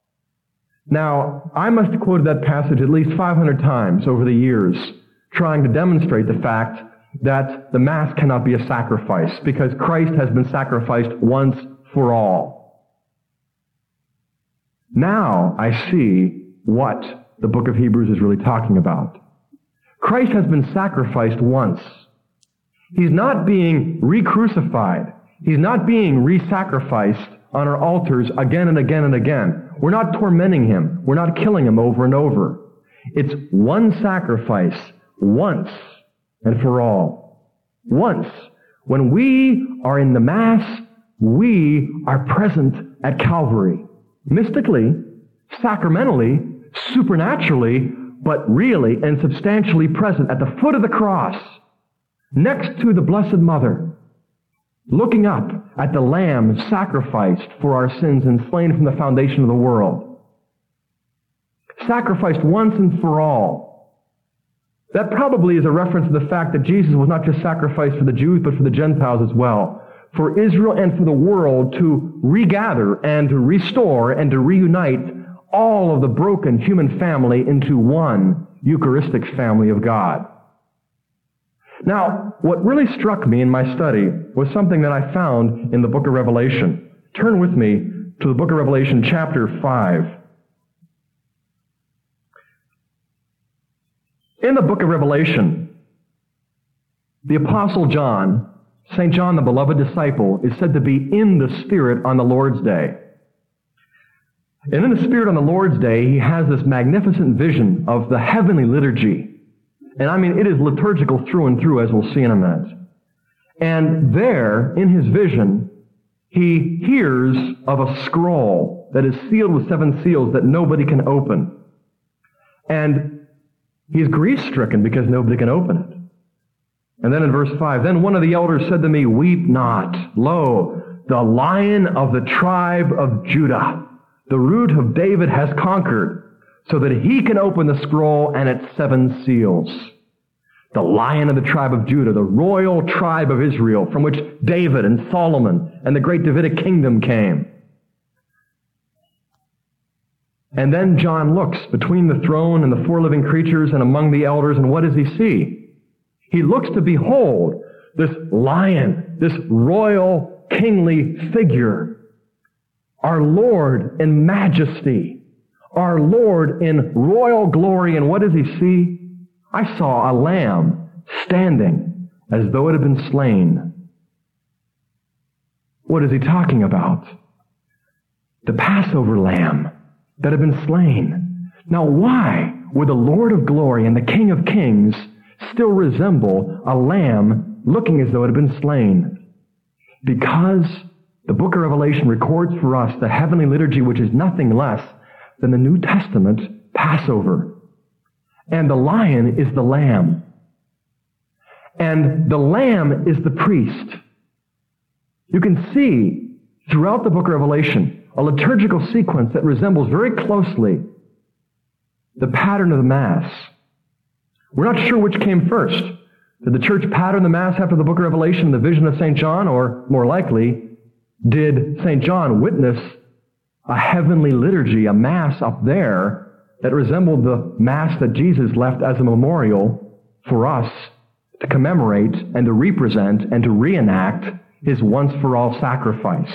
Now, I must have quoted that passage at least five hundred times over the years, trying to demonstrate the fact that the Mass cannot be a sacrifice, because Christ has been sacrificed once for all. Now I see what the book of Hebrews is really talking about. Christ has been sacrificed once. He's not being re-crucified. He's not being re-sacrificed on our altars again and again and again. We're not tormenting Him. We're not killing Him over and over. It's one sacrifice, once and for all. Once. When we are in the Mass, we are present at Calvary. Mystically, sacramentally, supernaturally, but really and substantially present at the foot of the cross, next to the Blessed Mother, looking up at the Lamb sacrificed for our sins and slain from the foundation of the world. Sacrificed once and for all. That probably is a reference to the fact that Jesus was not just sacrificed for the Jews, but for the Gentiles as well. For Israel and for the world to regather and to restore and to reunite all of the broken human family into one Eucharistic family of God. Now, what really struck me in my study was something that I found in the book of Revelation. Turn with me to the book of Revelation, chapter five. In the book of Revelation, the Apostle John, Saint John, the beloved disciple, is said to be in the Spirit on the Lord's Day. And in the Spirit on the Lord's Day, he has this magnificent vision of the heavenly liturgy. And I mean, it is liturgical through and through, as we'll see in a minute. And there, in his vision, he hears of a scroll that is sealed with seven seals that nobody can open. And he's grief-stricken because nobody can open it. And then in verse five, then one of the elders said to me, weep not. Lo, the Lion of the tribe of Judah, the root of David, has conquered, so that he can open the scroll and its seven seals. The Lion of the tribe of Judah, the royal tribe of Israel, from which David and Solomon and the great Davidic kingdom came. And then John looks between the throne and the four living creatures and among the elders, and what does he see? He looks to behold this lion, this royal kingly figure, our Lord in majesty, our Lord in royal glory. And what does he see? I saw a lamb standing as though it had been slain. What is he talking about? The Passover lamb that had been slain. Now, why would the Lord of glory and the King of kings still resemble a lamb looking as though it had been slain? Because the book of Revelation records for us the heavenly liturgy, which is nothing less than the New Testament Passover. And the lion is the lamb. And the lamb is the priest. You can see throughout the book of Revelation a liturgical sequence that resembles very closely the pattern of the Mass. We're not sure which came first. Did the church pattern the Mass after the book of Revelation, the vision of Saint John, or more likely, did Saint John witness a heavenly liturgy, a Mass up there that resembled the Mass that Jesus left as a memorial for us to commemorate and to represent and to reenact his once-for-all sacrifice?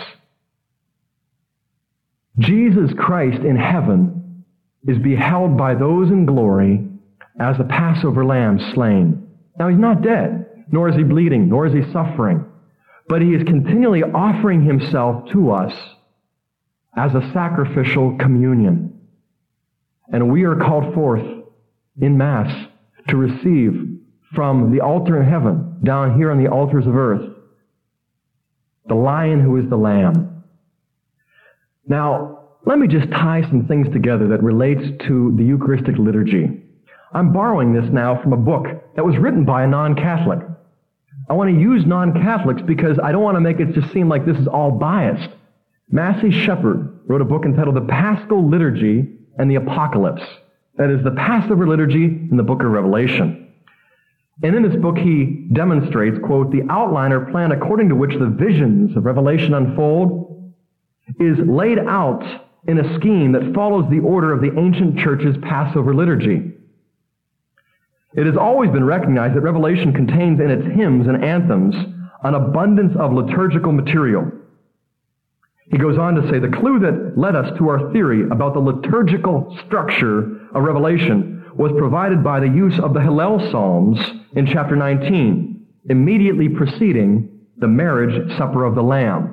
Jesus Christ in heaven is beheld by those in glory as the Passover lamb slain. Now, he's not dead, nor is he bleeding, nor is he suffering, but he is continually offering himself to us as a sacrificial communion. And we are called forth in Mass to receive from the altar in heaven, down here on the altars of earth, the lion who is the lamb. Now, let me just tie some things together that relates to the Eucharistic liturgy. I'm borrowing this now from a book that was written by a non-Catholic. I want to use non-Catholics because I don't want to make it just seem like this is all biased. Massey Shepherd wrote a book entitled The Paschal Liturgy and the Apocalypse. That is the Passover liturgy in the book of Revelation. And in this book he demonstrates, quote, the outline or plan according to which the visions of Revelation unfold is laid out in a scheme that follows the order of the ancient church's Passover liturgy. It has always been recognized that Revelation contains in its hymns and anthems an abundance of liturgical material. He goes on to say, the clue that led us to our theory about the liturgical structure of Revelation was provided by the use of the Hallel Psalms in chapter nineteen, immediately preceding the marriage supper of the Lamb.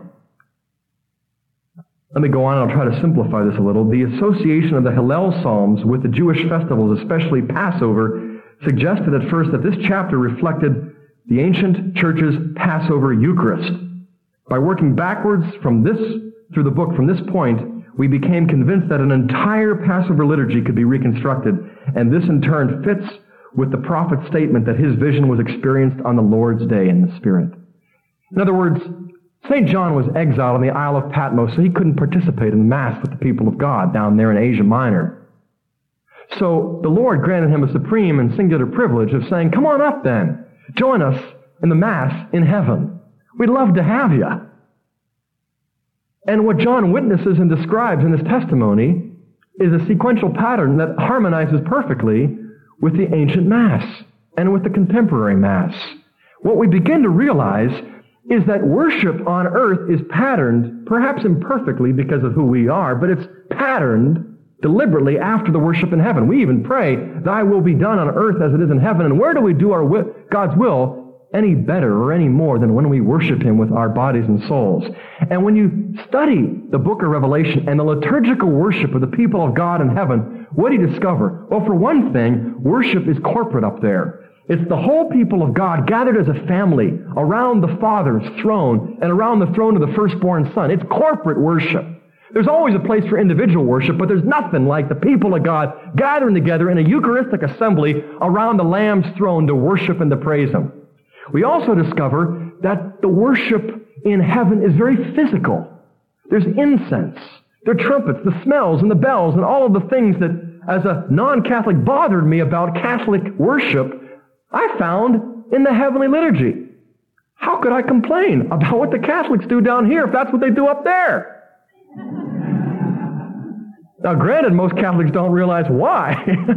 Let me go on and I'll try to simplify this a little. The association of the Hallel Psalms with the Jewish festivals, especially Passover, suggested at first that this chapter reflected the ancient church's Passover Eucharist. By working backwards from this, through the book from this point, we became convinced that an entire Passover liturgy could be reconstructed, and this in turn fits with the prophet's statement that his vision was experienced on the Lord's day in the Spirit. In other words, Saint John was exiled on the Isle of Patmos, so he couldn't participate in the Mass with the people of God down there in Asia Minor. So the Lord granted him a supreme and singular privilege of saying, come on up then, join us in the Mass in heaven. We'd love to have you. And what John witnesses and describes in his testimony is a sequential pattern that harmonizes perfectly with the ancient Mass and with the contemporary Mass. What we begin to realize is that worship on earth is patterned, perhaps imperfectly because of who we are, but it's patterned deliberately after the worship in heaven. We even pray, thy will be done on earth as it is in heaven. And where do we do our wi- God's will any better or any more than when we worship him with our bodies and souls? And when you study the book of Revelation and the liturgical worship of the people of God in heaven, what do you discover? Well, for one thing, worship is corporate up there. It's the whole people of God gathered as a family around the Father's throne and around the throne of the firstborn Son. It's corporate worship. There's always a place for individual worship, but there's nothing like the people of God gathering together in a Eucharistic assembly around the Lamb's throne to worship and to praise Him. We also discover that the worship in heaven is very physical. There's incense, there are trumpets, the smells and the bells and all of the things that, as a non-Catholic, bothered me about Catholic worship, I found in the heavenly liturgy. How could I complain about what the Catholics do down here if that's what they do up there? Now, granted, most Catholics don't realize why.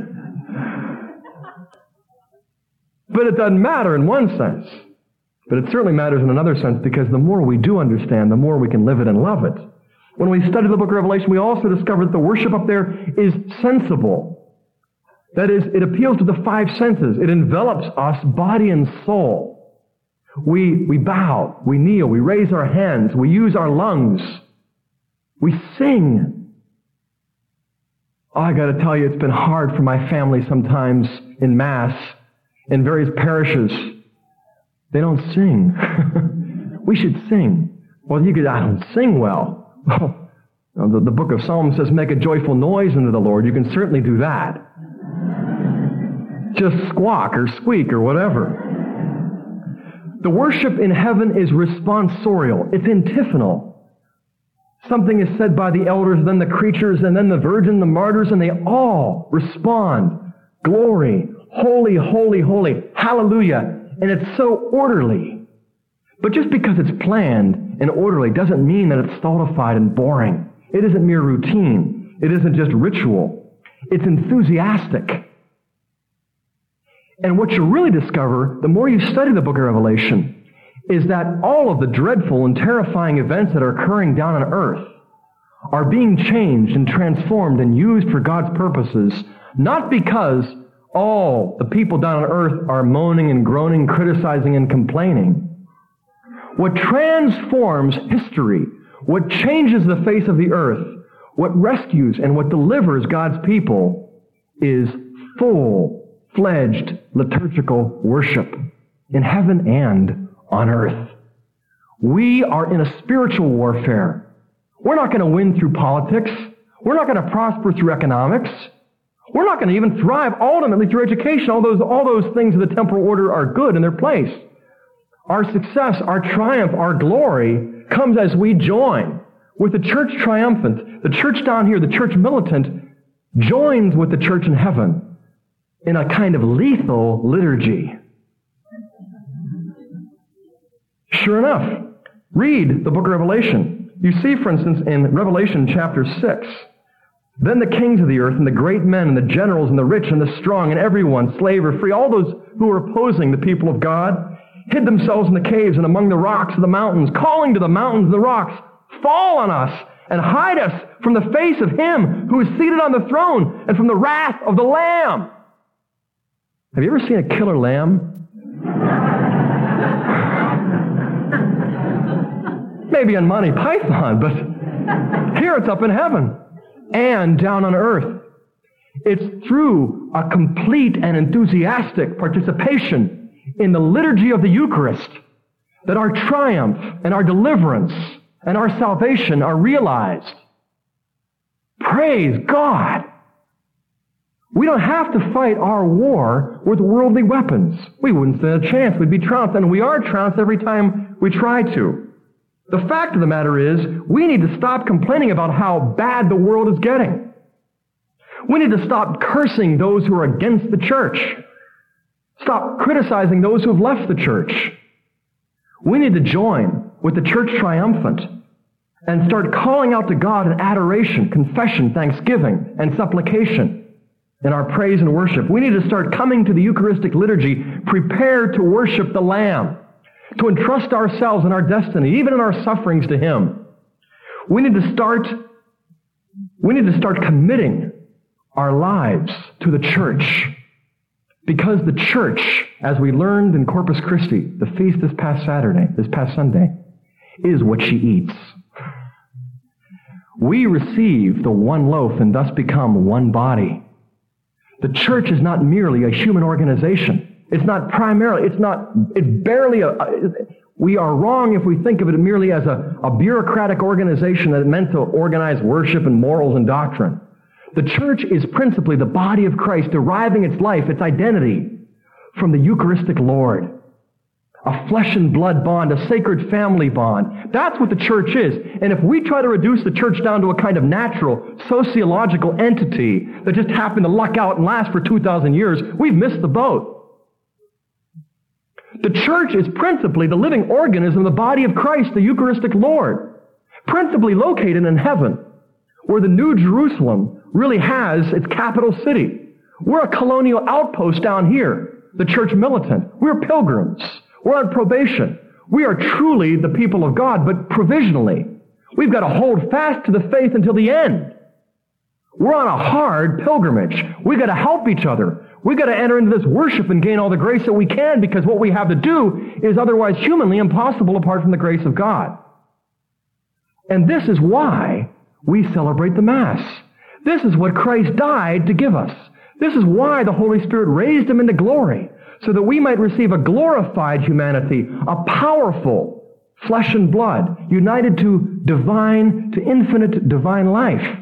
But it doesn't matter in one sense. But it certainly matters in another sense, because the more we do understand, the more we can live it and love it. When we study the book of Revelation, we also discover that the worship up there is sensible. That is, it appeals to the five senses. It envelops us, body and soul. We, we bow, we kneel, we raise our hands, we use our lungs, we sing. Oh, I got to tell you, it's been hard for my family sometimes in Mass, in various parishes. They don't sing. We should sing. Well, you could, I don't sing well. Well, the, the book of Psalms says, make a joyful noise unto the Lord. You can certainly do that. Just squawk or squeak or whatever. The worship in heaven is responsorial. It's antiphonal. Something is said by the elders, then the creatures, and then the virgin, the martyrs, and they all respond. Glory, holy, holy, holy, hallelujah. And it's so orderly. But just because it's planned and orderly doesn't mean that it's stultified and boring. It isn't mere routine. It isn't just ritual. It's enthusiastic. And what you really discover, the more you study the book of Revelation, is that all of the dreadful and terrifying events that are occurring down on earth are being changed and transformed and used for God's purposes, not because all the people down on earth are moaning and groaning, criticizing and complaining. What transforms history, what changes the face of the earth, what rescues and what delivers God's people is full-fledged liturgical worship in heaven and on earth. We are in a spiritual warfare. We're not going to win through politics. We're not going to prosper through economics. We're not going to even thrive ultimately through education. All those, all those things of the temporal order are good in their place. Our success, our triumph, our glory comes as we join with the church triumphant. The church down here, the church militant, joins with the church in heaven in a kind of lethal liturgy. Sure enough, read the book of Revelation. You see, for instance, in Revelation chapter six, then the kings of the earth and the great men and the generals and the rich and the strong and everyone, slave or free, all those who were opposing the people of God, hid themselves in the caves and among the rocks of the mountains, calling to the mountains and the rocks, fall on us and hide us from the face of Him who is seated on the throne and from the wrath of the Lamb. Have you ever seen a killer lamb? Maybe on Monty Python, but here it's up in heaven and down on earth. It's through a complete and enthusiastic participation in the liturgy of the Eucharist that our triumph and our deliverance and our salvation are realized. Praise God! We don't have to fight our war with worldly weapons. We wouldn't stand a chance. We'd be trounced, and we are trounced every time we try to. The fact of the matter is, we need to stop complaining about how bad the world is getting. We need to stop cursing those who are against the church. Stop criticizing those who have left the church. We need to join with the church triumphant and start calling out to God in adoration, confession, thanksgiving, and supplication in our praise and worship. We need to start coming to the Eucharistic liturgy prepared to worship the Lamb, to entrust ourselves and our destiny, even in our sufferings, to Him. We need to start, we need to start committing our lives to the church, because the church, as we learned in Corpus Christi, the feast this past Saturday, this past Sunday, is what she eats. We receive the one loaf and thus become one body. The church is not merely a human organization. It's not primarily, it's not, it's barely a, we are wrong if we think of it merely as a, a bureaucratic organization that is meant to organize worship and morals and doctrine. The church is principally the body of Christ deriving its life, its identity from the Eucharistic Lord. A flesh and blood bond, a sacred family bond. That's what the church is. And if we try to reduce the church down to a kind of natural, sociological entity that just happened to luck out and last for two thousand years, we've missed the boat. The church is principally the living organism, the body of Christ, the Eucharistic Lord, principally located in heaven, where the New Jerusalem really has its capital city. We're a colonial outpost down here, the church militant. We're pilgrims. We're on probation. We are truly the people of God, but provisionally. We've got to hold fast to the faith until the end. We're on a hard pilgrimage. We've got to help each other. We've got to enter into this worship and gain all the grace that we can, because what we have to do is otherwise humanly impossible apart from the grace of God. And this is why we celebrate the Mass. This is what Christ died to give us. This is why the Holy Spirit raised him into glory, so that we might receive a glorified humanity, a powerful flesh and blood, united to divine, to infinite divine life.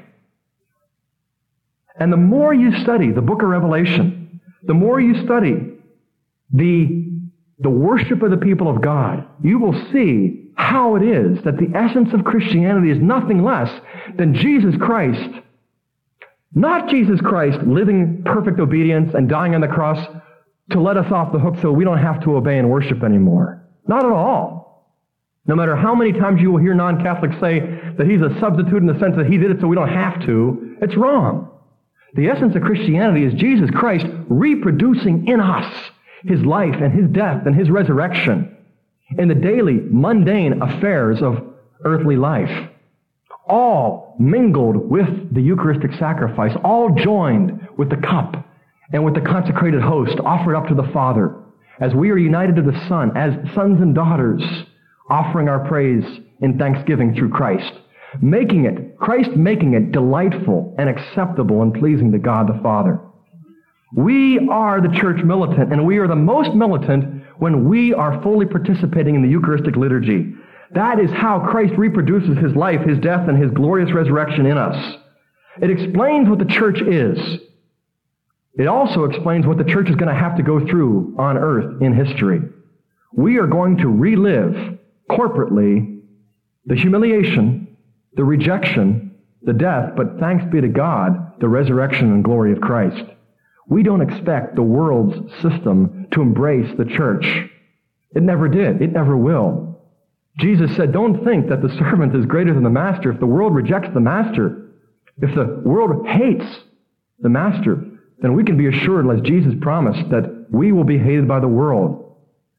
And the more you study the book of Revelation, the more you study the, the worship of the people of God, you will see how it is that the essence of Christianity is nothing less than Jesus Christ. Not Jesus Christ living perfect obedience and dying on the cross to let us off the hook so we don't have to obey and worship anymore. Not at all. No matter how many times you will hear non-Catholics say that he's a substitute in the sense that he did it so we don't have to, it's wrong. The essence of Christianity is Jesus Christ reproducing in us his life and his death and his resurrection in the daily mundane affairs of earthly life. All mingled with the Eucharistic sacrifice, all joined with the cup and with the consecrated host offered up to the Father, as we are united to the Son, as sons and daughters, offering our praise in thanksgiving through Christ, making it, Christ making it delightful and acceptable and pleasing to God the Father. We are the church militant, and we are the most militant when we are fully participating in the Eucharistic liturgy. That is how Christ reproduces his life, his death, and his glorious resurrection in us. It explains what the church is. It also explains what the church is going to have to go through on earth in history. We are going to relive corporately the humiliation, the rejection, the death, but thanks be to God, the resurrection and glory of Christ. We don't expect the world's system to embrace the church. It never did. It never will. Jesus said, don't think that the servant is greater than the master. If the world rejects the master, if the world hates the master, then we can be assured, as Jesus promised, that we will be hated by the world.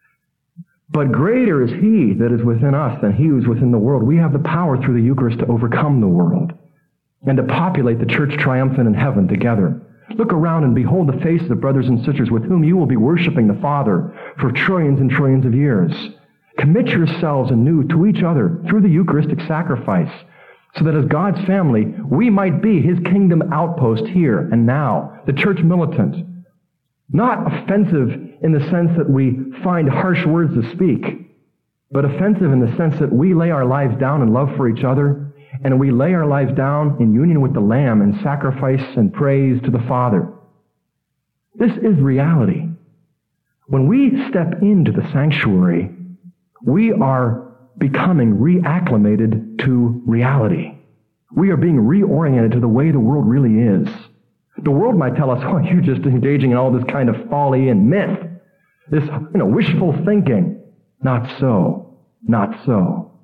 But greater is he that is within us than he who is within the world. We have the power through the Eucharist to overcome the world and to populate the church triumphant in heaven together. Look around and behold the faces of brothers and sisters with whom you will be worshiping the Father for trillions and trillions of years. Commit yourselves anew to each other through the Eucharistic sacrifice, so that as God's family, we might be his kingdom outpost here and now, the church militant. Not offensive in the sense that we find harsh words to speak, but offensive in the sense that we lay our lives down in love for each other, and we lay our lives down in union with the Lamb in sacrifice and praise to the Father. This is reality. When we step into the sanctuary, we are becoming reacclimated to reality. We are being reoriented to the way the world really is. The world might tell us, oh, you're just engaging in all this kind of folly and myth, this, you know, wishful thinking. Not so. Not so.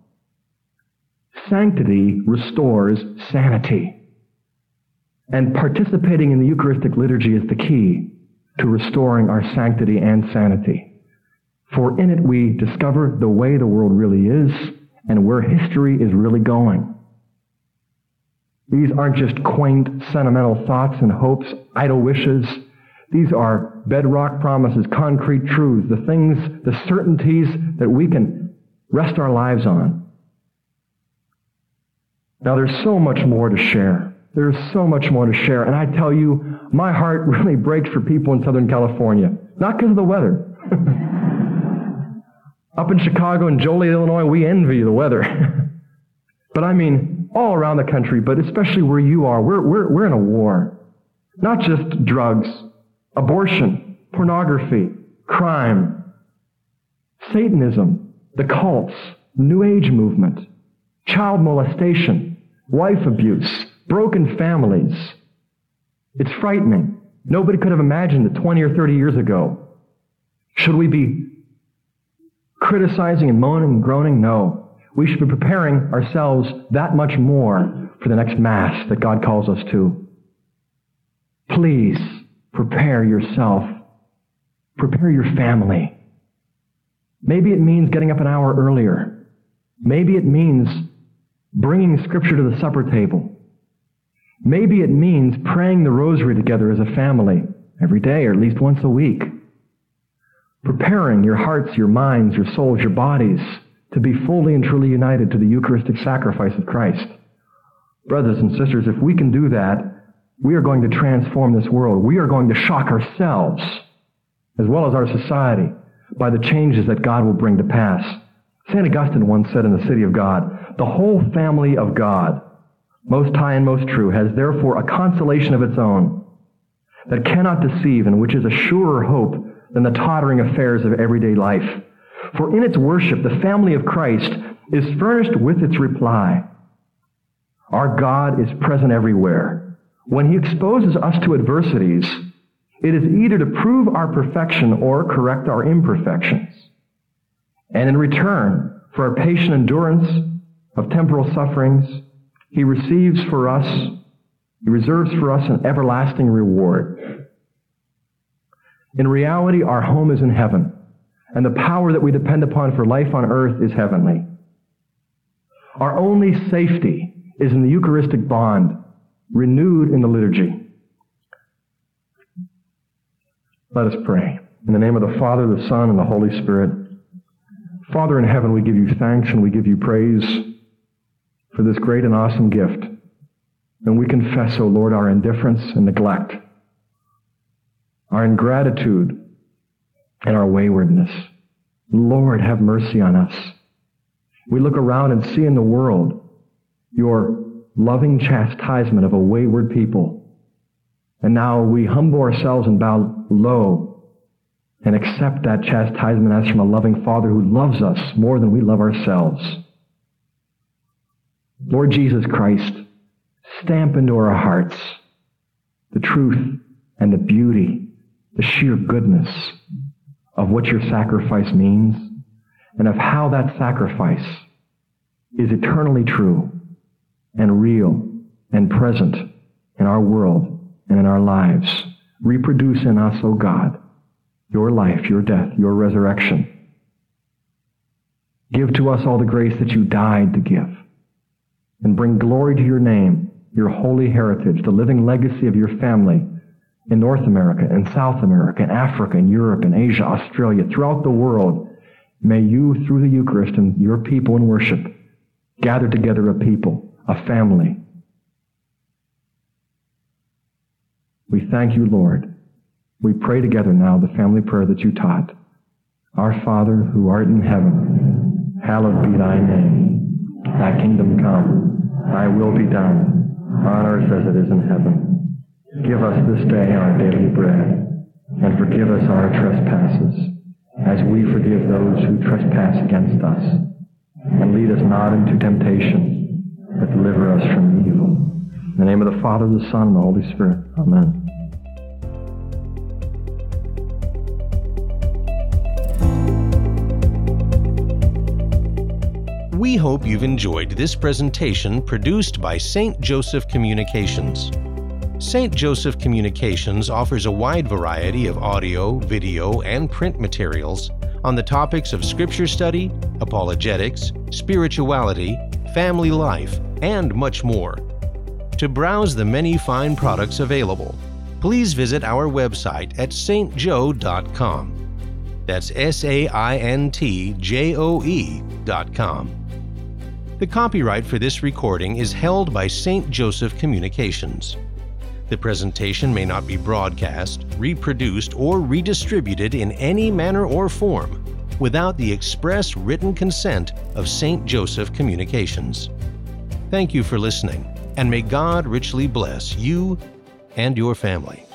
Sanctity restores sanity. And participating in the Eucharistic liturgy is the key to restoring our sanctity and sanity. For in it we discover the way the world really is and where history is really going. These aren't just quaint, sentimental thoughts and hopes, idle wishes. These are bedrock promises, concrete truths, the things, the certainties that we can rest our lives on. Now, there's so much more to share. There's so much more to share. And I tell you, my heart really breaks for people in Southern California. Not because of the weather. Up in Chicago and Joliet, Illinois, we envy the weather. But I mean, all around the country, but especially where you are, we're, we're, we're in a war. Not just drugs, abortion, pornography, crime, Satanism, the cults, New Age movement, child molestation, wife abuse, broken families. It's frightening. Nobody could have imagined it twenty or thirty years ago. Should we be criticizing and moaning and groaning? No. We should be preparing ourselves that much more for the next Mass that God calls us to. Please prepare yourself. Prepare your family. Maybe it means getting up an hour earlier. Maybe it means bringing Scripture to the supper table. Maybe it means praying the rosary together as a family every day or at least once a week. Preparing your hearts, your minds, your souls, your bodies to be fully and truly united to the Eucharistic sacrifice of Christ. Brothers and sisters, if we can do that, we are going to transform this world. We are going to shock ourselves as well as our society by the changes that God will bring to pass. Saint Augustine once said in the City of God, "The whole family of God, most high and most true, has therefore a consolation of its own that cannot deceive and which is a surer hope than the tottering affairs of everyday life. For in its worship, the family of Christ is furnished with its reply. Our God is present everywhere. When He exposes us to adversities, it is either to prove our perfection or correct our imperfections. And in return for our patient endurance of temporal sufferings, He receives for us, He reserves for us an everlasting reward. In reality, our home is in heaven, and the power that we depend upon for life on earth is heavenly. Our only safety is in the Eucharistic bond, renewed in the liturgy. Let us pray. In the name of the Father, the Son, and the Holy Spirit. Father in heaven, we give you thanks and we give you praise for this great and awesome gift. And we confess, O Lord, our indifference and neglect, our ingratitude, and our waywardness. Lord, have mercy on us. We look around and see in the world your loving chastisement of a wayward people. And now we humble ourselves and bow low and accept that chastisement as from a loving Father who loves us more than we love ourselves. Lord Jesus Christ, stamp into our hearts the truth and the beauty, the sheer goodness of what your sacrifice means and of how that sacrifice is eternally true and real and present in our world and in our lives. Reproduce in us, O God, your life, your death, your resurrection. Give to us all the grace that you died to give, and bring glory to your name, your holy heritage, the living legacy of your family in North America, in South America, in Africa, in Europe, in Asia, Australia, throughout the world. May you, through the Eucharist and your people in worship, gather together a people, a family. We thank you, Lord. We pray together now the family prayer that you taught. Our Father, who art in heaven, hallowed be thy name. Thy kingdom come, thy will be done, on earth as it is in heaven. Give us this day our daily bread, and forgive us our trespasses, as we forgive those who trespass against us. And lead us not into temptation, but deliver us from evil. In the name of the Father, the Son, and the Holy Spirit. Amen. We hope you've enjoyed this presentation produced by Saint Joseph Communications. Saint Joseph Communications offers a wide variety of audio, video, and print materials on the topics of Scripture study, apologetics, spirituality, family life, and much more. To browse the many fine products available, please visit our website at saint joe dot com. That's S A I N T J O E dot com. The copyright for this recording is held by Saint Joseph Communications. The presentation may not be broadcast, reproduced, or redistributed in any manner or form without the express written consent of Saint Joseph Communications. Thank you for listening, and may God richly bless you and your family.